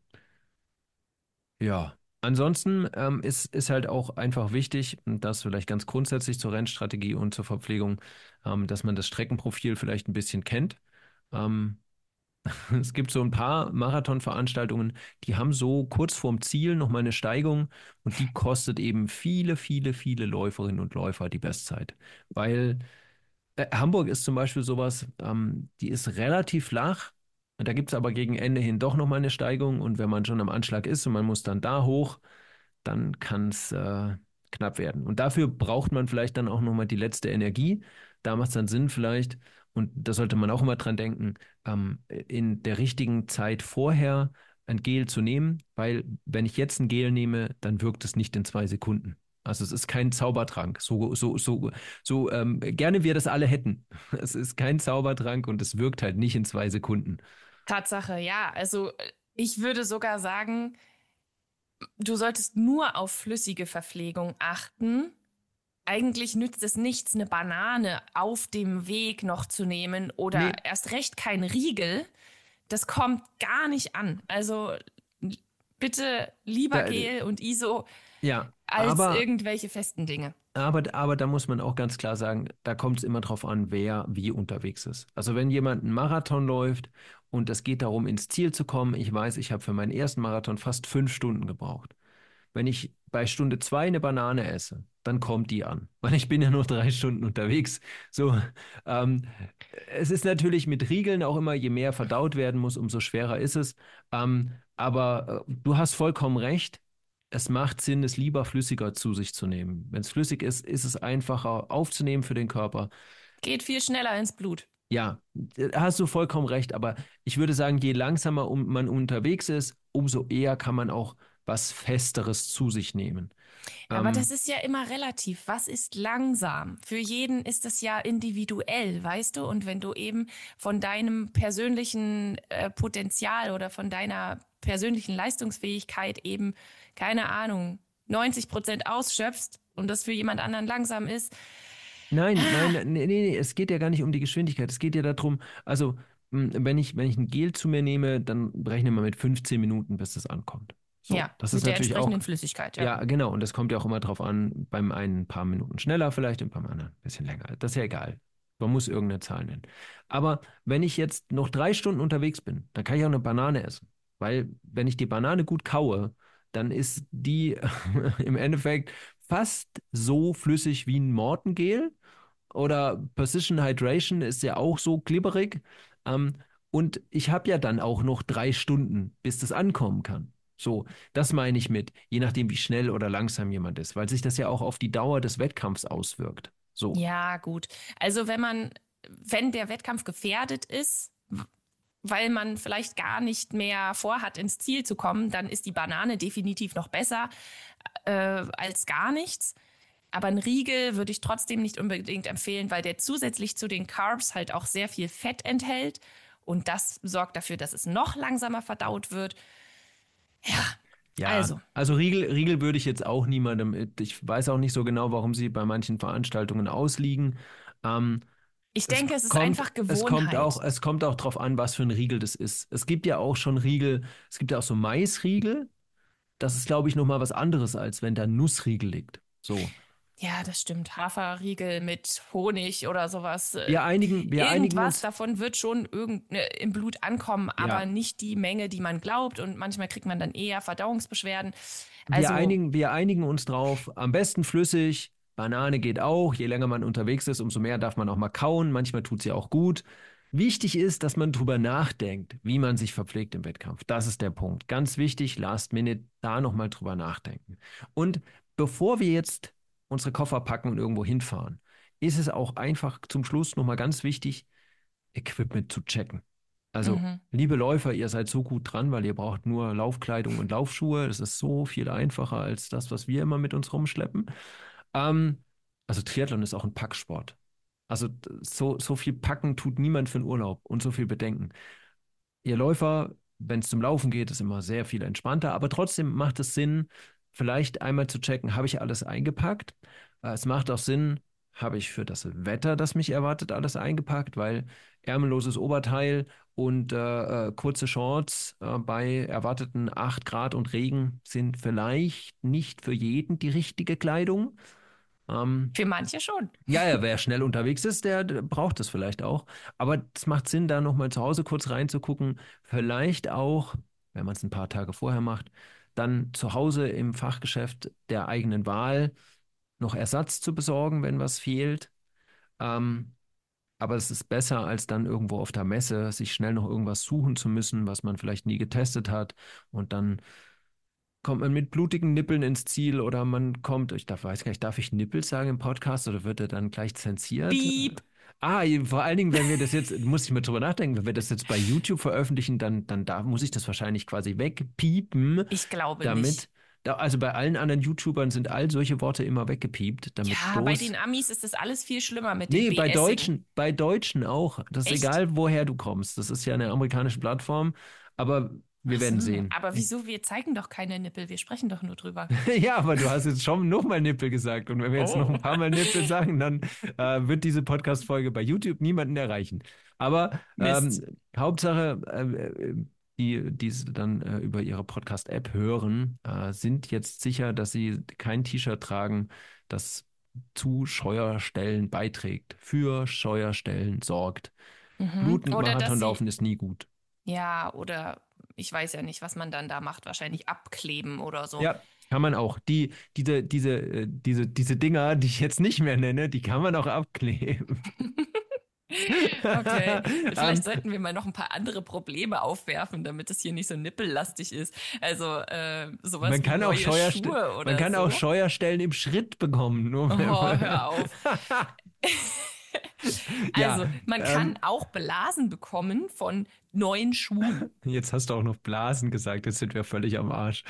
ja, ansonsten ähm, ist, ist halt auch einfach wichtig, und das vielleicht ganz grundsätzlich zur Rennstrategie und zur Verpflegung, ähm, dass man das Streckenprofil vielleicht ein bisschen kennt. Ähm, Es gibt so ein paar Marathonveranstaltungen, die haben so kurz vorm Ziel nochmal eine Steigung und die kostet eben viele, viele, viele Läuferinnen und Läufer die Bestzeit. Weil äh, Hamburg ist zum Beispiel sowas, ähm, die ist relativ flach. Da gibt es aber gegen Ende hin doch nochmal eine Steigung und wenn man schon am Anschlag ist und man muss dann da hoch, dann kann es äh, knapp werden. Und dafür braucht man vielleicht dann auch nochmal die letzte Energie. Da macht es dann Sinn vielleicht, und da sollte man auch immer dran denken, ähm, in der richtigen Zeit vorher ein Gel zu nehmen, weil wenn ich jetzt ein Gel nehme, dann wirkt es nicht in zwei Sekunden. Also es ist kein Zaubertrank, so, so, so, so ähm, gerne wir das alle hätten. Es ist kein Zaubertrank und es wirkt halt nicht in zwei Sekunden. Tatsache, ja. Also ich würde sogar sagen, du solltest nur auf flüssige Verpflegung achten. Eigentlich nützt es nichts, eine Banane auf dem Weg noch zu nehmen oder nee. erst recht kein Riegel. Das kommt gar nicht an. Also bitte lieber da, Gel und I S O ja, als aber, irgendwelche festen Dinge. Aber, aber da muss man auch ganz klar sagen, da kommt es immer drauf an, wer wie unterwegs ist. Also wenn jemand einen Marathon läuft und es geht darum, ins Ziel zu kommen, ich weiß, ich habe für meinen ersten Marathon fast fünf Stunden gebraucht. Wenn ich bei Stunde zwei eine Banane esse, dann kommt die an. Weil ich bin ja nur drei Stunden unterwegs. So, ähm, es ist natürlich mit Riegeln auch immer, je mehr verdaut werden muss, umso schwerer ist es. Ähm, aber äh, du hast vollkommen recht. es macht Sinn, es lieber flüssiger zu sich zu nehmen. Wenn es flüssig ist, ist es einfacher aufzunehmen für den Körper. Geht viel schneller ins Blut. Ja, hast du vollkommen recht, aber ich würde sagen, je langsamer um, man unterwegs ist, umso eher kann man auch was Festeres zu sich nehmen. Aber Ähm, das ist ja immer relativ. Was ist langsam? Für jeden ist das ja individuell, weißt du? Und wenn du eben von deinem persönlichen äh, Potenzial oder von deiner persönlichen Leistungsfähigkeit eben, keine Ahnung, neunzig Prozent ausschöpfst und das für jemand anderen langsam ist, nein, nein, nee, nee, nee, es geht ja gar nicht um die Geschwindigkeit. Es geht ja darum, also mh, wenn ich, wenn ich ein Gel zu mir nehme, dann rechne mal mit fünfzehn Minuten, bis das ankommt. So, ja, das ist mit der natürlich auch, entsprechenden Flüssigkeit, ja. ja, genau, und das kommt ja auch immer drauf an, beim einen ein paar Minuten schneller vielleicht und beim anderen ein bisschen länger. Das ist ja egal. Man muss irgendeine Zahl nennen. Aber wenn ich jetzt noch drei Stunden unterwegs bin, dann kann ich auch eine Banane essen. Weil wenn ich die Banane gut kaue, dann ist die im Endeffekt fast so flüssig wie ein Mortengel. Oder Precision Hydration ist ja auch so glibberig. Ähm, und ich habe ja dann auch noch drei Stunden, bis das ankommen kann. So, das meine ich mit, je nachdem, wie schnell oder langsam jemand ist, weil sich das ja auch auf die Dauer des Wettkampfs auswirkt. So. Ja, gut. Also wenn man, wenn der Wettkampf gefährdet ist, w- weil man vielleicht gar nicht mehr vorhat, ins Ziel zu kommen, dann ist die Banane definitiv noch besser äh, als gar nichts. Aber ein Riegel würde ich trotzdem nicht unbedingt empfehlen, weil der zusätzlich zu den Carbs halt auch sehr viel Fett enthält. Und das sorgt dafür, dass es noch langsamer verdaut wird. Ja, Ja, also, also Riegel, Riegel würde ich jetzt auch niemandem, ich weiß auch nicht so genau, warum sie bei manchen Veranstaltungen ausliegen. Ähm, ich Es denke, es ist kommt, einfach es kommt auch, Gewohnheit. es kommt auch drauf an, was für ein Riegel das ist. Es gibt ja auch schon Riegel, es gibt ja auch so Maisriegel. Das ist, glaube ich, nochmal was anderes, als wenn da Nussriegel liegt. So. Ja, das stimmt. Haferriegel mit Honig oder sowas. Äh, Wir einigen, wir einigen Irgendwas uns, davon wird schon irgend, ne, im Blut ankommen, aber ja, nicht die Menge, die man glaubt. Und manchmal kriegt man dann eher Verdauungsbeschwerden. wir Also, einigen, wir einigen uns drauf. Am besten flüssig. Banane geht auch. Je länger man unterwegs ist, umso mehr darf man auch mal kauen. Manchmal tut sie auch gut. Wichtig ist, dass man drüber nachdenkt, wie man sich verpflegt im Wettkampf. Das ist der Punkt. Ganz wichtig, Last Minute, da nochmal drüber nachdenken. Und bevor wir jetzt unsere Koffer packen und irgendwo hinfahren, ist es auch einfach zum Schluss nochmal ganz wichtig, Equipment zu checken. Also, mhm. liebe Läufer, ihr seid so gut dran, weil ihr braucht nur Laufkleidung und Laufschuhe. Das ist so viel einfacher als das, was wir immer mit uns rumschleppen. Ähm, also Triathlon ist auch ein Packsport. Also so, so viel packen tut niemand für den Urlaub und so viel bedenken. Ihr Läufer, wenn es zum Laufen geht, ist immer sehr viel entspannter, aber trotzdem macht es Sinn, vielleicht einmal zu checken, habe ich alles eingepackt? Äh, Es macht auch Sinn, habe ich für das Wetter, das mich erwartet, alles eingepackt, weil ärmelloses Oberteil und äh, äh, kurze Shorts äh, bei erwarteten acht Grad und Regen sind vielleicht nicht für jeden die richtige Kleidung. Ähm, Für manche schon. ja, ja, wer schnell unterwegs ist, der, der braucht es vielleicht auch. Aber es macht Sinn, da nochmal zu Hause kurz reinzugucken. Vielleicht auch, wenn man es ein paar Tage vorher macht, dann zu Hause im Fachgeschäft der eigenen Wahl noch Ersatz zu besorgen, wenn was fehlt. Ähm, aber es ist besser, als dann irgendwo auf der Messe sich schnell noch irgendwas suchen zu müssen, was man vielleicht nie getestet hat. Und dann kommt man mit blutigen Nippeln ins Ziel oder man kommt, ich darf, weiß gar nicht, darf ich Nippel sagen im Podcast oder wird er dann gleich zensiert? Piep. Ah, vor allen Dingen, wenn wir das jetzt, muss ich mal drüber nachdenken, wenn wir das jetzt bei YouTube veröffentlichen, dann, dann da muss ich das wahrscheinlich quasi wegpiepen, Ich glaube nicht. damit, da, also bei allen anderen YouTubern sind all solche Worte immer weggepiept, damit Ja, bei bloß, den Amis ist das alles viel schlimmer mit dem nee, bei BSigen. Deutschen, bei Deutschen auch, das ist Echt? egal, woher du kommst, das ist ja eine amerikanische Plattform, aber wir Ach so. werden sehen. Aber wieso? Wir zeigen doch keine Nippel. Wir sprechen doch nur drüber. Ja, aber du hast jetzt schon nochmal Nippel gesagt. Und wenn wir jetzt noch Oh. ein paar Mal Nippel sagen, dann äh, wird diese Podcast-Folge bei YouTube niemanden erreichen. Aber Mist. ähm, Hauptsache, äh, äh, die, die es dann äh, über ihre Podcast-App hören, äh, sind jetzt sicher, dass sie kein T-Shirt tragen, das zu Scheuerstellen beiträgt, für Scheuerstellen sorgt. Mhm. Blutend Oder dass sie, Marathonlaufen ist nie gut. ja, oder ich weiß ja nicht, was man dann da macht. Wahrscheinlich abkleben oder so. Ja, kann man auch. Die, diese, diese, äh, diese, diese Dinger, die ich jetzt nicht mehr nenne, die kann man auch abkleben. Okay, Ähm, vielleicht sollten wir mal noch ein paar andere Probleme aufwerfen, damit es hier nicht so nippellastig ist. Also äh, sowas man wie kann auch neue Scheuerste Schuhe man oder kann auch so. Scheuerstellen im Schritt bekommen. Nur wenn Oh, man hör auf. ja, Also, man kann ähm, auch Blasen bekommen von neuen Schuhen. jetzt hast du auch noch Blasen gesagt, jetzt sind wir völlig am Arsch.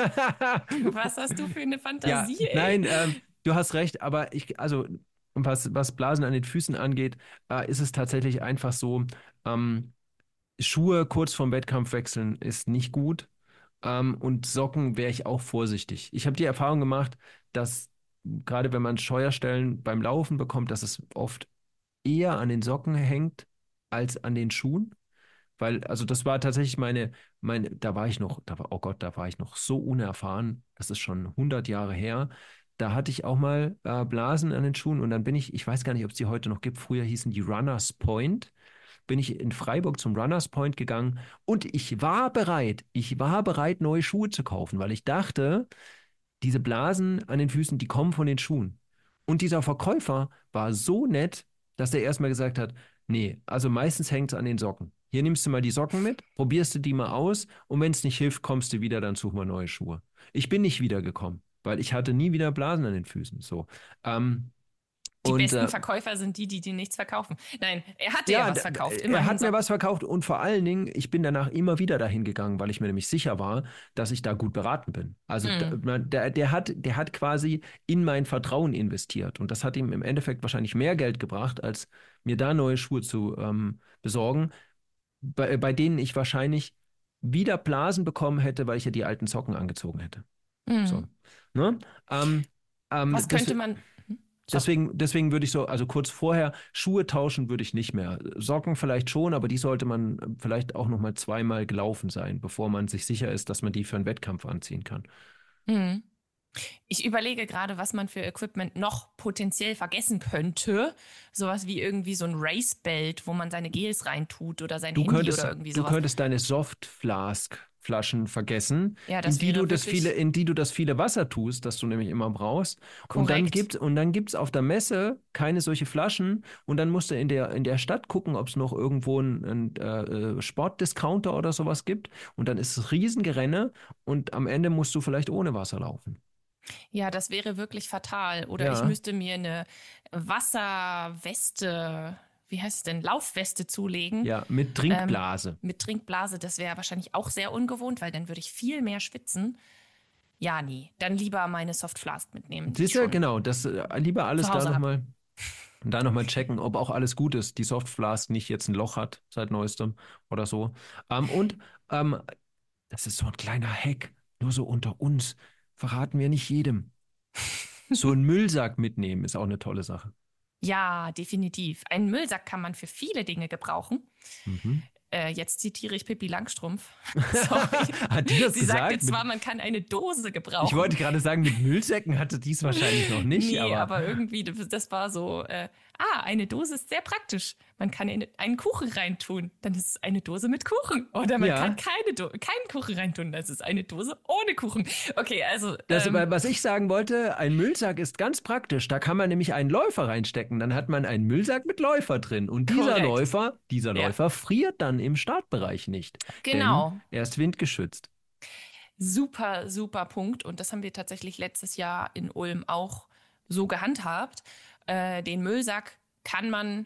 Was hast du für eine Ja, Fantasie, ey? nein, ähm, du hast recht, aber ich, also was, was Blasen an den Füßen angeht, äh, ist es tatsächlich einfach so, ähm, Schuhe kurz vorm Wettkampf wechseln ist nicht gut. Ähm, und Socken wäre ich auch vorsichtig. Ich habe die Erfahrung gemacht, dass gerade wenn man Scheuerstellen beim Laufen bekommt, dass es oft eher an den Socken hängt als an den Schuhen. Weil, also das war tatsächlich meine, meine, da war ich noch, da war, oh Gott, da war ich noch so unerfahren. Das ist schon hundert Jahre her. Da hatte ich auch mal äh, Blasen an den Schuhen und dann bin ich, ich weiß gar nicht, ob es die heute noch gibt. Früher hießen die Runners Point. Bin ich in Freiburg zum Runners Point gegangen und ich war bereit, ich war bereit, neue Schuhe zu kaufen, weil ich dachte, diese Blasen an den Füßen, die kommen von den Schuhen. Und dieser Verkäufer war so nett, dass er erstmal gesagt hat, nee, also meistens hängt es an den Socken. Hier nimmst du mal die Socken mit, probierst du die mal aus und wenn es nicht hilft, kommst du wieder, dann such mal neue Schuhe. Ich bin nicht wiedergekommen, weil ich hatte nie wieder Blasen an den Füßen. So. Ähm, Die und besten äh, Verkäufer sind die, die dir nichts verkaufen. Nein, er hat dir ja Ja, was d- verkauft, er immerhin hat mir Socken. was verkauft und vor allen Dingen, ich bin danach immer wieder dahin gegangen, weil ich mir nämlich sicher war, dass ich da gut beraten bin. Also da- Hm. man- der, der hat, der hat quasi in mein Vertrauen investiert und das hat ihm im Endeffekt wahrscheinlich mehr Geld gebracht, als mir da neue Schuhe zu ähm, besorgen, bei, bei denen ich wahrscheinlich wieder Blasen bekommen hätte, weil ich ja die alten Socken angezogen hätte. So, Hm. ne? Ähm, ähm, Was das, könnte man. Hm? Sorry. Deswegen, deswegen würde ich so, also kurz vorher, Schuhe tauschen würde ich nicht mehr. Socken vielleicht schon, aber die sollte man vielleicht auch noch mal zweimal gelaufen sein, bevor man sich sicher ist, dass man die für einen Wettkampf anziehen kann. Hm. Ich überlege gerade, was man für Equipment noch potenziell vergessen könnte. Sowas wie irgendwie so ein Race-Belt, wo man seine Gels reintut oder sein Du Handy könntest, oder irgendwie du sowas. könntest deine Soft Flask Flaschen vergessen, Ja, in das die du wäre das viele, wirklich in die du das viele Wasser tust, das du nämlich immer brauchst. Und dann korrekt. gibt's, und dann gibt's auf der Messe keine solche Flaschen. Und dann musst du in der, in der Stadt gucken, ob es noch irgendwo einen, einen äh, Sportdiscounter oder sowas gibt. Und dann ist es Riesengerenne und am Ende musst du vielleicht ohne Wasser laufen. Ja, das wäre wirklich fatal. Oder ich Ja, müsste mir eine Wasserweste, wie heißt es denn, Laufweste zulegen ja, mit ähm, Trinkblase. mit Trinkblase. Das wäre wahrscheinlich auch sehr ungewohnt, weil dann würde ich viel mehr schwitzen. Ja, nee, dann lieber meine Soft Flask mitnehmen, die ich Siehst du, schon genau, das äh, lieber zu alles da Hause habe. nochmal, da nochmal checken, ob auch alles gut ist. Die Softflask nicht jetzt ein Loch hat seit neuestem oder so. Ähm, und ähm, das ist so ein kleiner Hack, nur so unter uns. Verraten wir nicht jedem. So einen Müllsack mitnehmen ist auch eine tolle Sache. Ja, definitiv. Einen Müllsack kann man für viele Dinge gebrauchen. Mhm. Äh, jetzt zitiere ich Pippi Langstrumpf. Sorry. Hat die das Sie sagte gesagt? Mit, zwar, man kann eine Dose ich gebrauchen. wollte gerade sagen, mit Müllsäcken hatte die es wahrscheinlich noch nicht, Nee, aber aber irgendwie, das war so, äh, ah, eine Dose ist sehr praktisch. Man kann in einen Kuchen reintun, dann ist es eine Dose mit Kuchen. Oder man kann ja. keine Do keinen Kuchen reintun, das ist eine Dose ohne Kuchen. Okay, also, Das, ähm, was ich sagen wollte, ein Müllsack ist ganz praktisch. Da kann man nämlich einen Läufer reinstecken. Dann hat man einen Müllsack mit Läufer drin. Und dieser korrekt. Läufer, dieser Ja, Läufer friert dann im Startbereich nicht. Denn genau. er ist windgeschützt. Super, super Punkt. Und das haben wir tatsächlich letztes Jahr in Ulm auch so gehandhabt. Äh, den Müllsack kann man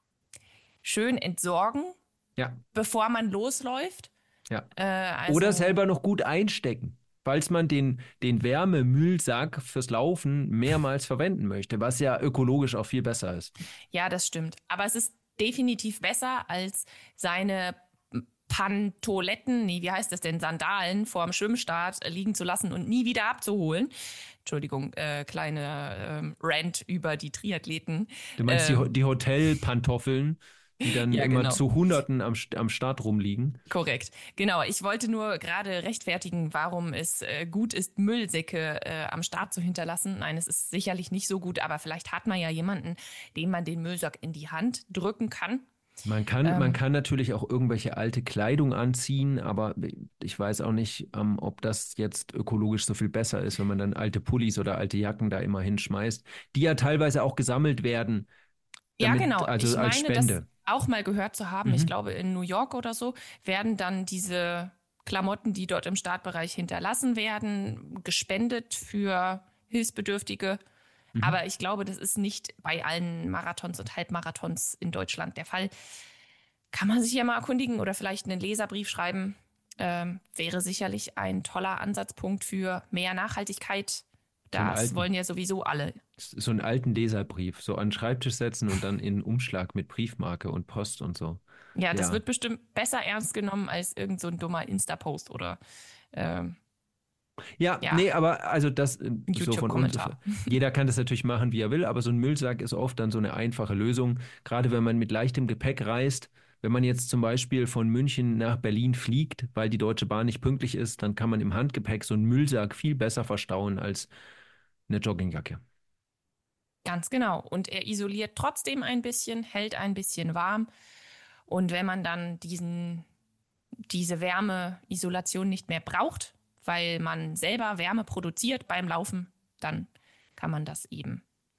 schön entsorgen, Ja, bevor man losläuft. ja. Äh, Oder also, selber noch gut einstecken. Falls man den, den Wärmemüllsack fürs Laufen mehrmals verwenden möchte, was ja ökologisch auch viel besser ist. ja, das stimmt. Aber es ist definitiv besser als seine Pantoletten, nee, wie heißt das denn, Sandalen vor dem Schwimmstart liegen zu lassen und nie wieder abzuholen. Entschuldigung, äh, kleine ähm, Rant über die Triathleten. Du meinst die, Ho- Ähm, die Hotelpantoffeln, die dann ja, immer genau. zu Hunderten am, St- am Start rumliegen? Korrekt. Genau. Ich wollte nur gerade rechtfertigen, warum es äh, gut ist, Müllsäcke äh, am Start zu hinterlassen. Nein, es ist sicherlich nicht so gut, aber vielleicht hat man ja jemanden, dem man den Müllsack in die Hand drücken kann. Man kann, man Ähm, kann natürlich auch irgendwelche alte Kleidung anziehen, aber ich weiß auch nicht, ähm, ob das jetzt ökologisch so viel besser ist, wenn man dann alte Pullis oder alte Jacken da immer hinschmeißt, die ja teilweise auch gesammelt werden. Ja, Damit, genau. also Ich als meine, das Spende. auch mal gehört zu haben. Ich Mhm. glaube, in New York oder so werden dann diese Klamotten, die dort im Startbereich hinterlassen werden, gespendet für Hilfsbedürftige. Mhm. Aber ich glaube, das ist nicht bei allen Marathons und Halbmarathons in Deutschland der Fall. Kann man sich ja mal erkundigen oder vielleicht einen Leserbrief schreiben. Ähm, wäre sicherlich ein toller Ansatzpunkt für mehr Nachhaltigkeit. So einen Das alten, wollen ja sowieso alle. so einen alten Leserbrief, so an den Schreibtisch setzen und dann in einen Umschlag mit Briefmarke und Post und so. Ja, das Ja. wird bestimmt besser ernst genommen als irgend so ein dummer Insta-Post oder ähm, Ja, ja, nee, aber also das äh, ein so von uns, YouTube-Kommentar. jeder kann das natürlich machen, wie er will, aber so ein Müllsack ist oft dann so eine einfache Lösung, gerade wenn man mit leichtem Gepäck reist. Wenn man jetzt zum Beispiel von München nach Berlin fliegt, weil die Deutsche Bahn nicht pünktlich ist, dann kann man im Handgepäck so einen Müllsack viel besser verstauen als eine Joggingjacke. Ganz genau. Und er isoliert trotzdem ein bisschen, hält ein bisschen warm. Und wenn man dann diesen, diese Wärmeisolation nicht mehr braucht, weil man selber Wärme produziert beim Laufen, dann kann man das eben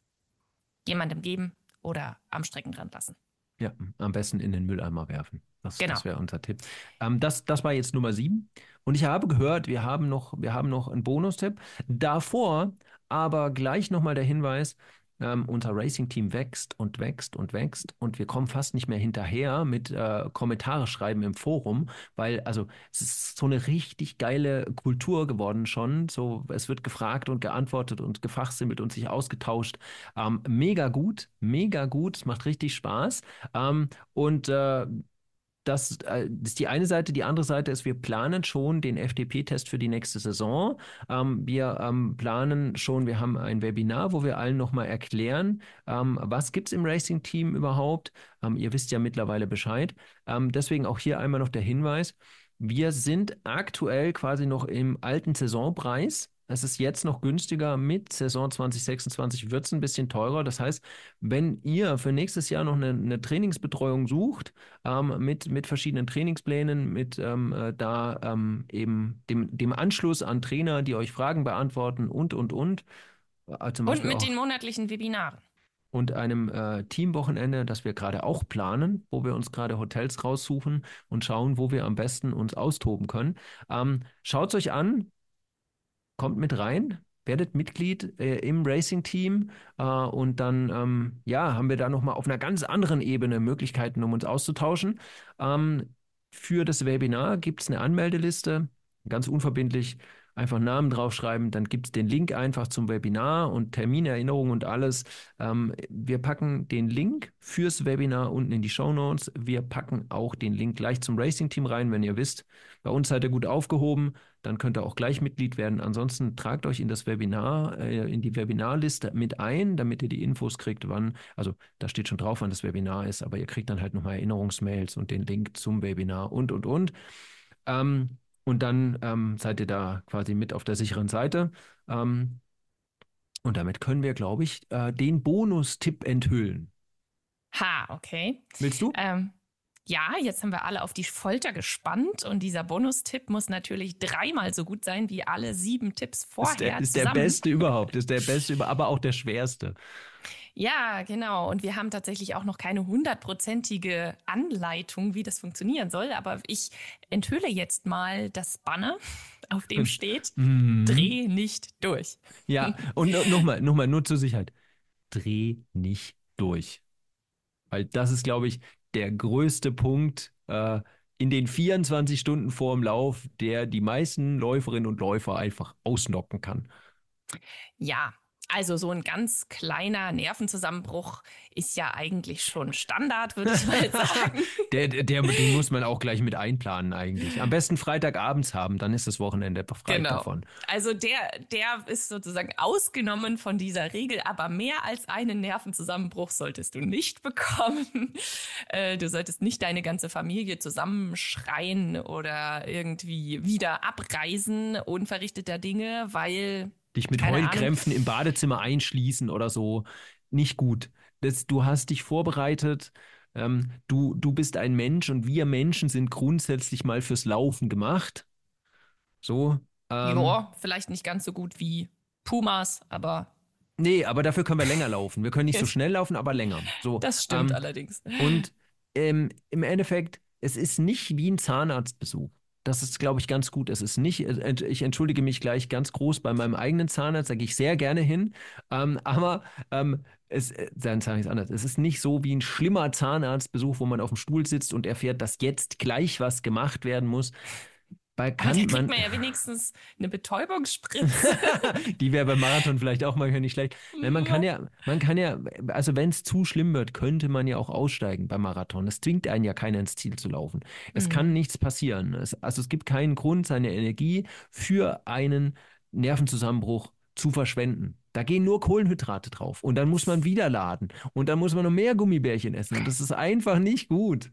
jemandem geben oder am Streckenrand lassen. Ja, am besten in den Mülleimer werfen. Das, Genau. das wäre unser Tipp. Ähm, das, das war jetzt Nummer sieben. Und ich habe gehört, wir haben noch, wir haben noch einen Bonustipp. Davor aber gleich nochmal der Hinweis, ähm, unser Racing-Team wächst und wächst und wächst und wir kommen fast nicht mehr hinterher mit äh, Kommentare schreiben im Forum, weil also es ist so eine richtig geile Kultur geworden schon. So, es wird gefragt und geantwortet und gefachsimpelt und sich ausgetauscht. Ähm, mega gut, mega gut, es macht richtig Spaß. Ähm, und äh, das, äh, das ist die eine Seite. Die andere Seite ist, wir planen schon den F D P-Test für die nächste Saison. Ähm, wir ähm, planen schon, wir haben ein Webinar, wo wir allen nochmal erklären, ähm, was gibt es im Racing-Team überhaupt. Ähm, ihr wisst ja mittlerweile Bescheid. Ähm, deswegen auch hier einmal noch der Hinweis. Wir sind aktuell quasi noch im alten Saisonpreis. Es ist jetzt noch günstiger. Mit Saison zwanzig sechsundzwanzig wird es ein bisschen teurer. Das heißt, wenn ihr für nächstes Jahr noch eine, eine Trainingsbetreuung sucht, ähm, mit, mit verschiedenen Trainingsplänen, mit ähm, äh, da ähm, eben dem, dem Anschluss an Trainer, die euch Fragen beantworten und, und, und, äh, zum Und Beispiel mit auch den monatlichen Webinaren. und einem äh, Teamwochenende, das wir gerade auch planen, wo wir uns gerade Hotels raussuchen und schauen, wo wir am besten uns austoben können. Ähm, schaut es euch an, kommt mit rein, werdet Mitglied äh, im Racing-Team äh, und dann ähm, ja, haben wir da nochmal auf einer ganz anderen Ebene Möglichkeiten, um uns auszutauschen. Ähm, für das Webinar gibt es eine Anmeldeliste, ganz unverbindlich. Einfach Namen draufschreiben, dann gibt es den Link einfach zum Webinar und Terminerinnerung und alles. Ähm, wir packen den Link fürs Webinar unten in die Shownotes. Wir packen auch den Link gleich zum Racing-Team rein, wenn ihr wisst, bei uns seid ihr gut aufgehoben. Dann könnt ihr auch gleich Mitglied werden. Ansonsten tragt euch in das Webinar, äh, in die Webinarliste mit ein, damit ihr die Infos kriegt, wann, also da steht schon drauf, wann das Webinar ist, aber ihr kriegt dann halt nochmal Erinnerungsmails und den Link zum Webinar und, und, und. Ähm, und dann ähm, seid ihr da quasi mit auf der sicheren Seite. Ähm, und damit können wir, glaube ich, äh, den Bonustipp enthüllen. Ha, okay. Willst du? Ähm, ja, jetzt haben wir alle auf die Folter gespannt und dieser Bonustipp muss natürlich dreimal so gut sein wie alle sieben Tipps Ist der, vorher ist der zusammen. beste überhaupt, ist der beste, über, aber auch der schwerste. Ja, genau. Und wir haben tatsächlich auch noch keine hundertprozentige Anleitung, wie das funktionieren soll. Aber ich enthülle jetzt mal das Banner, auf dem steht, Mhm. dreh nicht durch. Ja, und no, nochmal, nochmal, nur zur Sicherheit. Dreh nicht durch. Weil das ist, glaube ich, der größte Punkt äh, in den vierundzwanzig Stunden vor dem Lauf, der die meisten Läuferinnen und Läufer einfach ausnocken kann. Ja, also so ein ganz kleiner Nervenzusammenbruch ist ja eigentlich schon Standard, würde ich mal sagen. Der, der, der, den muss man auch gleich mit einplanen eigentlich. Am besten Freitagabends haben, dann ist das Wochenende befreit Genau. davon. Also der, der ist sozusagen ausgenommen von dieser Regel, aber mehr als einen Nervenzusammenbruch solltest du nicht bekommen. Äh, du solltest nicht deine ganze Familie zusammenschreien oder irgendwie wieder abreisen, unverrichteter Dinge, weil Dich mit keine Heulkrämpfen Ahnung. im Badezimmer einschließen oder so, nicht gut. Das, du hast dich vorbereitet, ähm, du, du bist ein Mensch und wir Menschen sind grundsätzlich mal fürs Laufen gemacht. So, ähm, Ja, vielleicht nicht ganz so gut wie Pumas, aber Nee, aber dafür können wir länger laufen. Wir können nicht so schnell laufen, aber länger. So, Das stimmt ähm, allerdings. und ähm, im Endeffekt, es ist nicht wie ein Zahnarztbesuch. Das ist, glaube ich, ganz gut. Es ist nicht, äh, ich entschuldige mich gleich ganz groß bei meinem eigenen Zahnarzt, da gehe ich sehr gerne hin. Ähm, aber ähm, es, äh, dann sage ich es anders. Es ist nicht so wie ein schlimmer Zahnarztbesuch, wo man auf dem Stuhl sitzt und erfährt, dass jetzt gleich was gemacht werden muss. Weil Aber da kann kriegt man, man ja wenigstens eine Betäubungsspritze. die wäre beim Marathon vielleicht auch manchmal nicht schlecht. Nein, man kann ja, man kann ja, also wenn es zu schlimm wird, könnte man ja auch aussteigen beim Marathon. Das zwingt einen ja keiner ins Ziel zu laufen. Es Mhm. kann nichts passieren. Es, also es gibt keinen Grund, seine Energie für einen Nervenzusammenbruch zu verschwenden. Da gehen nur Kohlenhydrate drauf und dann muss man wieder laden und dann muss man noch mehr Gummibärchen essen und das ist einfach nicht gut.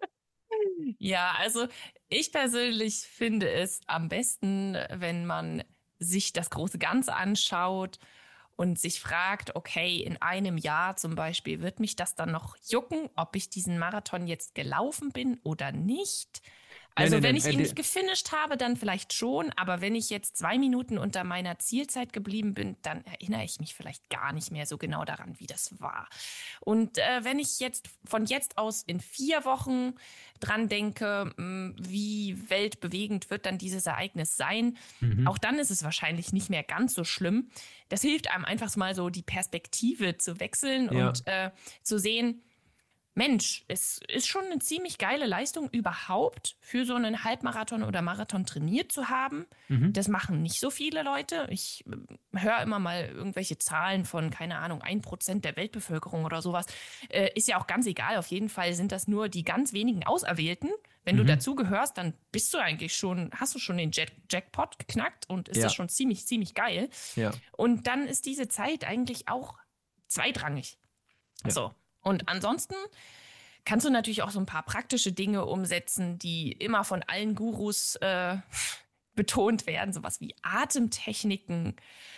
Ja, also ich persönlich finde es am besten, wenn man sich das große Ganze anschaut und sich fragt, okay, in einem Jahr zum Beispiel, wird mich das dann noch jucken, ob ich diesen Marathon jetzt gelaufen bin oder nicht? Nein, Also nein, wenn nein. ich Äh, ihn die- nicht gefinisht habe, dann vielleicht schon, aber wenn ich jetzt zwei Minuten unter meiner Zielzeit geblieben bin, dann erinnere ich mich vielleicht gar nicht mehr so genau daran, wie das war. Und äh, wenn ich jetzt von jetzt aus in vier Wochen dran denke, mh, wie weltbewegend wird dann dieses Ereignis sein, Mhm. auch dann ist es wahrscheinlich nicht mehr ganz so schlimm. Das hilft einem einfach mal so die Perspektive zu wechseln Ja. und äh, zu sehen, Mensch, es ist schon eine ziemlich geile Leistung überhaupt für so einen Halbmarathon oder Marathon trainiert zu haben. Mhm. Das machen nicht so viele Leute. Ich äh, höre immer mal irgendwelche Zahlen von, keine Ahnung, ein Prozent der Weltbevölkerung oder sowas. Äh, ist ja auch ganz egal. Auf jeden Fall sind das nur die ganz wenigen Auserwählten. Wenn du Mhm. dazu gehörst, dann bist du eigentlich schon, hast du schon den Jack Jackpot geknackt und ist Ja. das schon ziemlich, ziemlich geil. Ja. Und dann ist diese Zeit eigentlich auch zweitrangig. Ja. So. Und ansonsten kannst du natürlich auch so ein paar praktische Dinge umsetzen, die immer von allen Gurus äh, betont werden, sowas wie Atemtechniken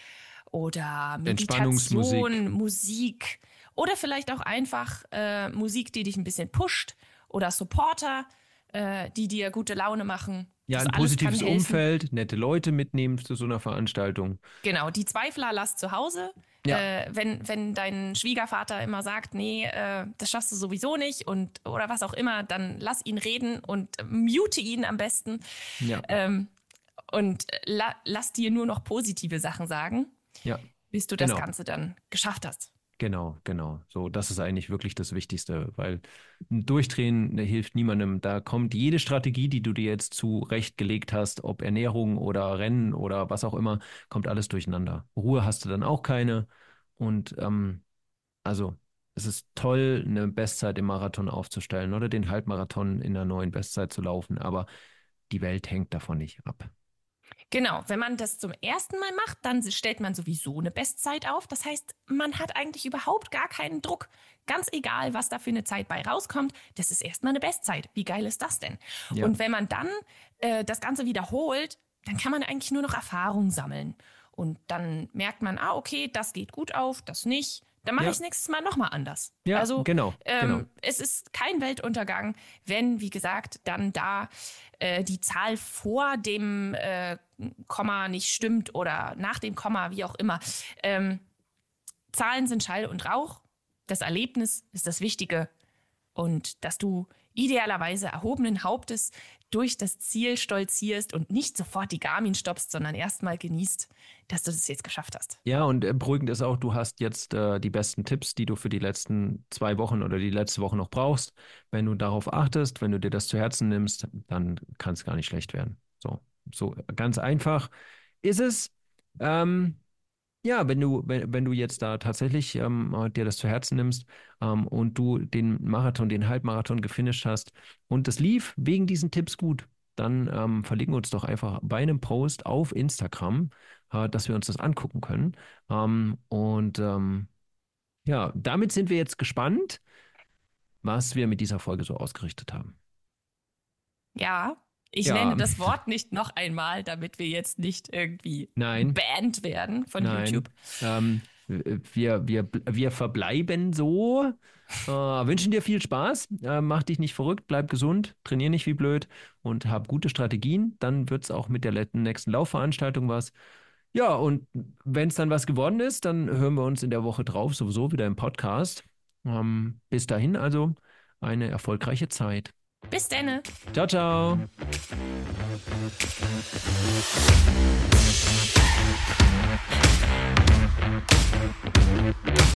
oder Entspannungsmusik. Meditation, Musik oder vielleicht auch einfach äh, Musik, die dich ein bisschen pusht oder Supporter, äh, die dir gute Laune machen. Ja, Das ein alles kann positives helfen. Umfeld, nette Leute mitnehmen zu so einer Veranstaltung. Genau, die Zweifler lass zu Hause. Ja. Äh, wenn, wenn dein Schwiegervater immer sagt, nee, äh, das schaffst du sowieso nicht und oder was auch immer, dann lass ihn reden und äh, mute ihn am besten. Ja. Ähm, und la lass dir nur noch positive Sachen sagen, Ja. bis du das Genau. Ganze dann geschafft hast. Genau, genau. So, das ist eigentlich wirklich das Wichtigste, weil ein Durchdrehen ne, hilft niemandem. Da kommt jede Strategie, die du dir jetzt zurechtgelegt hast, ob Ernährung oder Rennen oder was auch immer, kommt alles durcheinander. Ruhe hast du dann auch keine. Und ähm, also, es ist toll, eine Bestzeit im Marathon aufzustellen oder den Halbmarathon in einer neuen Bestzeit zu laufen, aber die Welt hängt davon nicht ab. Genau, wenn man das zum ersten Mal macht, dann stellt man sowieso eine Bestzeit auf. Das heißt, man hat eigentlich überhaupt gar keinen Druck. Ganz egal, was da für eine Zeit bei rauskommt, das ist erstmal eine Bestzeit. Wie geil ist das denn? Ja. Und wenn man dann äh, das Ganze wiederholt, dann kann man eigentlich nur noch Erfahrung sammeln. Und dann merkt man, ah, okay, das geht gut auf, das nicht. Dann mache Ja. ich nächstes Mal nochmal anders. Ja, also genau, ähm, genau. es ist kein Weltuntergang, wenn, wie gesagt, dann da äh, die Zahl vor dem äh, Komma nicht stimmt oder nach dem Komma, wie auch immer. Ähm, Zahlen sind Schall und Rauch. Das Erlebnis ist das Wichtige. Und dass du idealerweise erhobenen Hauptes durch das Ziel stolzierst und nicht sofort die Garmin stoppst, sondern erstmal genießt, dass du das jetzt geschafft hast. Ja, und äh, beruhigend ist auch, du hast jetzt äh, die besten Tipps, die du für die letzten zwei Wochen oder die letzte Woche noch brauchst. Wenn du darauf achtest, wenn du dir das zu Herzen nimmst, dann kann es gar nicht schlecht werden. So, so ganz einfach ist es. Ähm, ja, wenn du, wenn, wenn du jetzt da tatsächlich ähm, äh, dir das zu Herzen nimmst ähm, und du den Marathon, den Halbmarathon gefinisht hast und das lief wegen diesen Tipps gut, dann ähm, verlinken wir uns doch einfach bei einem Post auf Instagram, äh, dass wir uns das angucken können. Ähm, und ähm, ja, damit sind wir jetzt gespannt, was wir mit dieser Folge so ausgerichtet haben. Ja, ich Ja. nenne das Wort nicht noch einmal, damit wir jetzt nicht irgendwie Nein. banned werden von Nein. YouTube. Ähm, wir, wir, wir verbleiben so. Äh, wünschen dir viel Spaß. Äh, mach dich nicht verrückt, bleib gesund, trainier nicht wie blöd und hab gute Strategien. Dann wird es auch mit der letzten- nächsten Laufveranstaltung was. Ja, und wenn es dann was geworden ist, dann hören wir uns in der Woche drauf sowieso wieder im Podcast. Ähm, bis dahin also eine erfolgreiche Zeit. Bis denne. Ciao, ciao.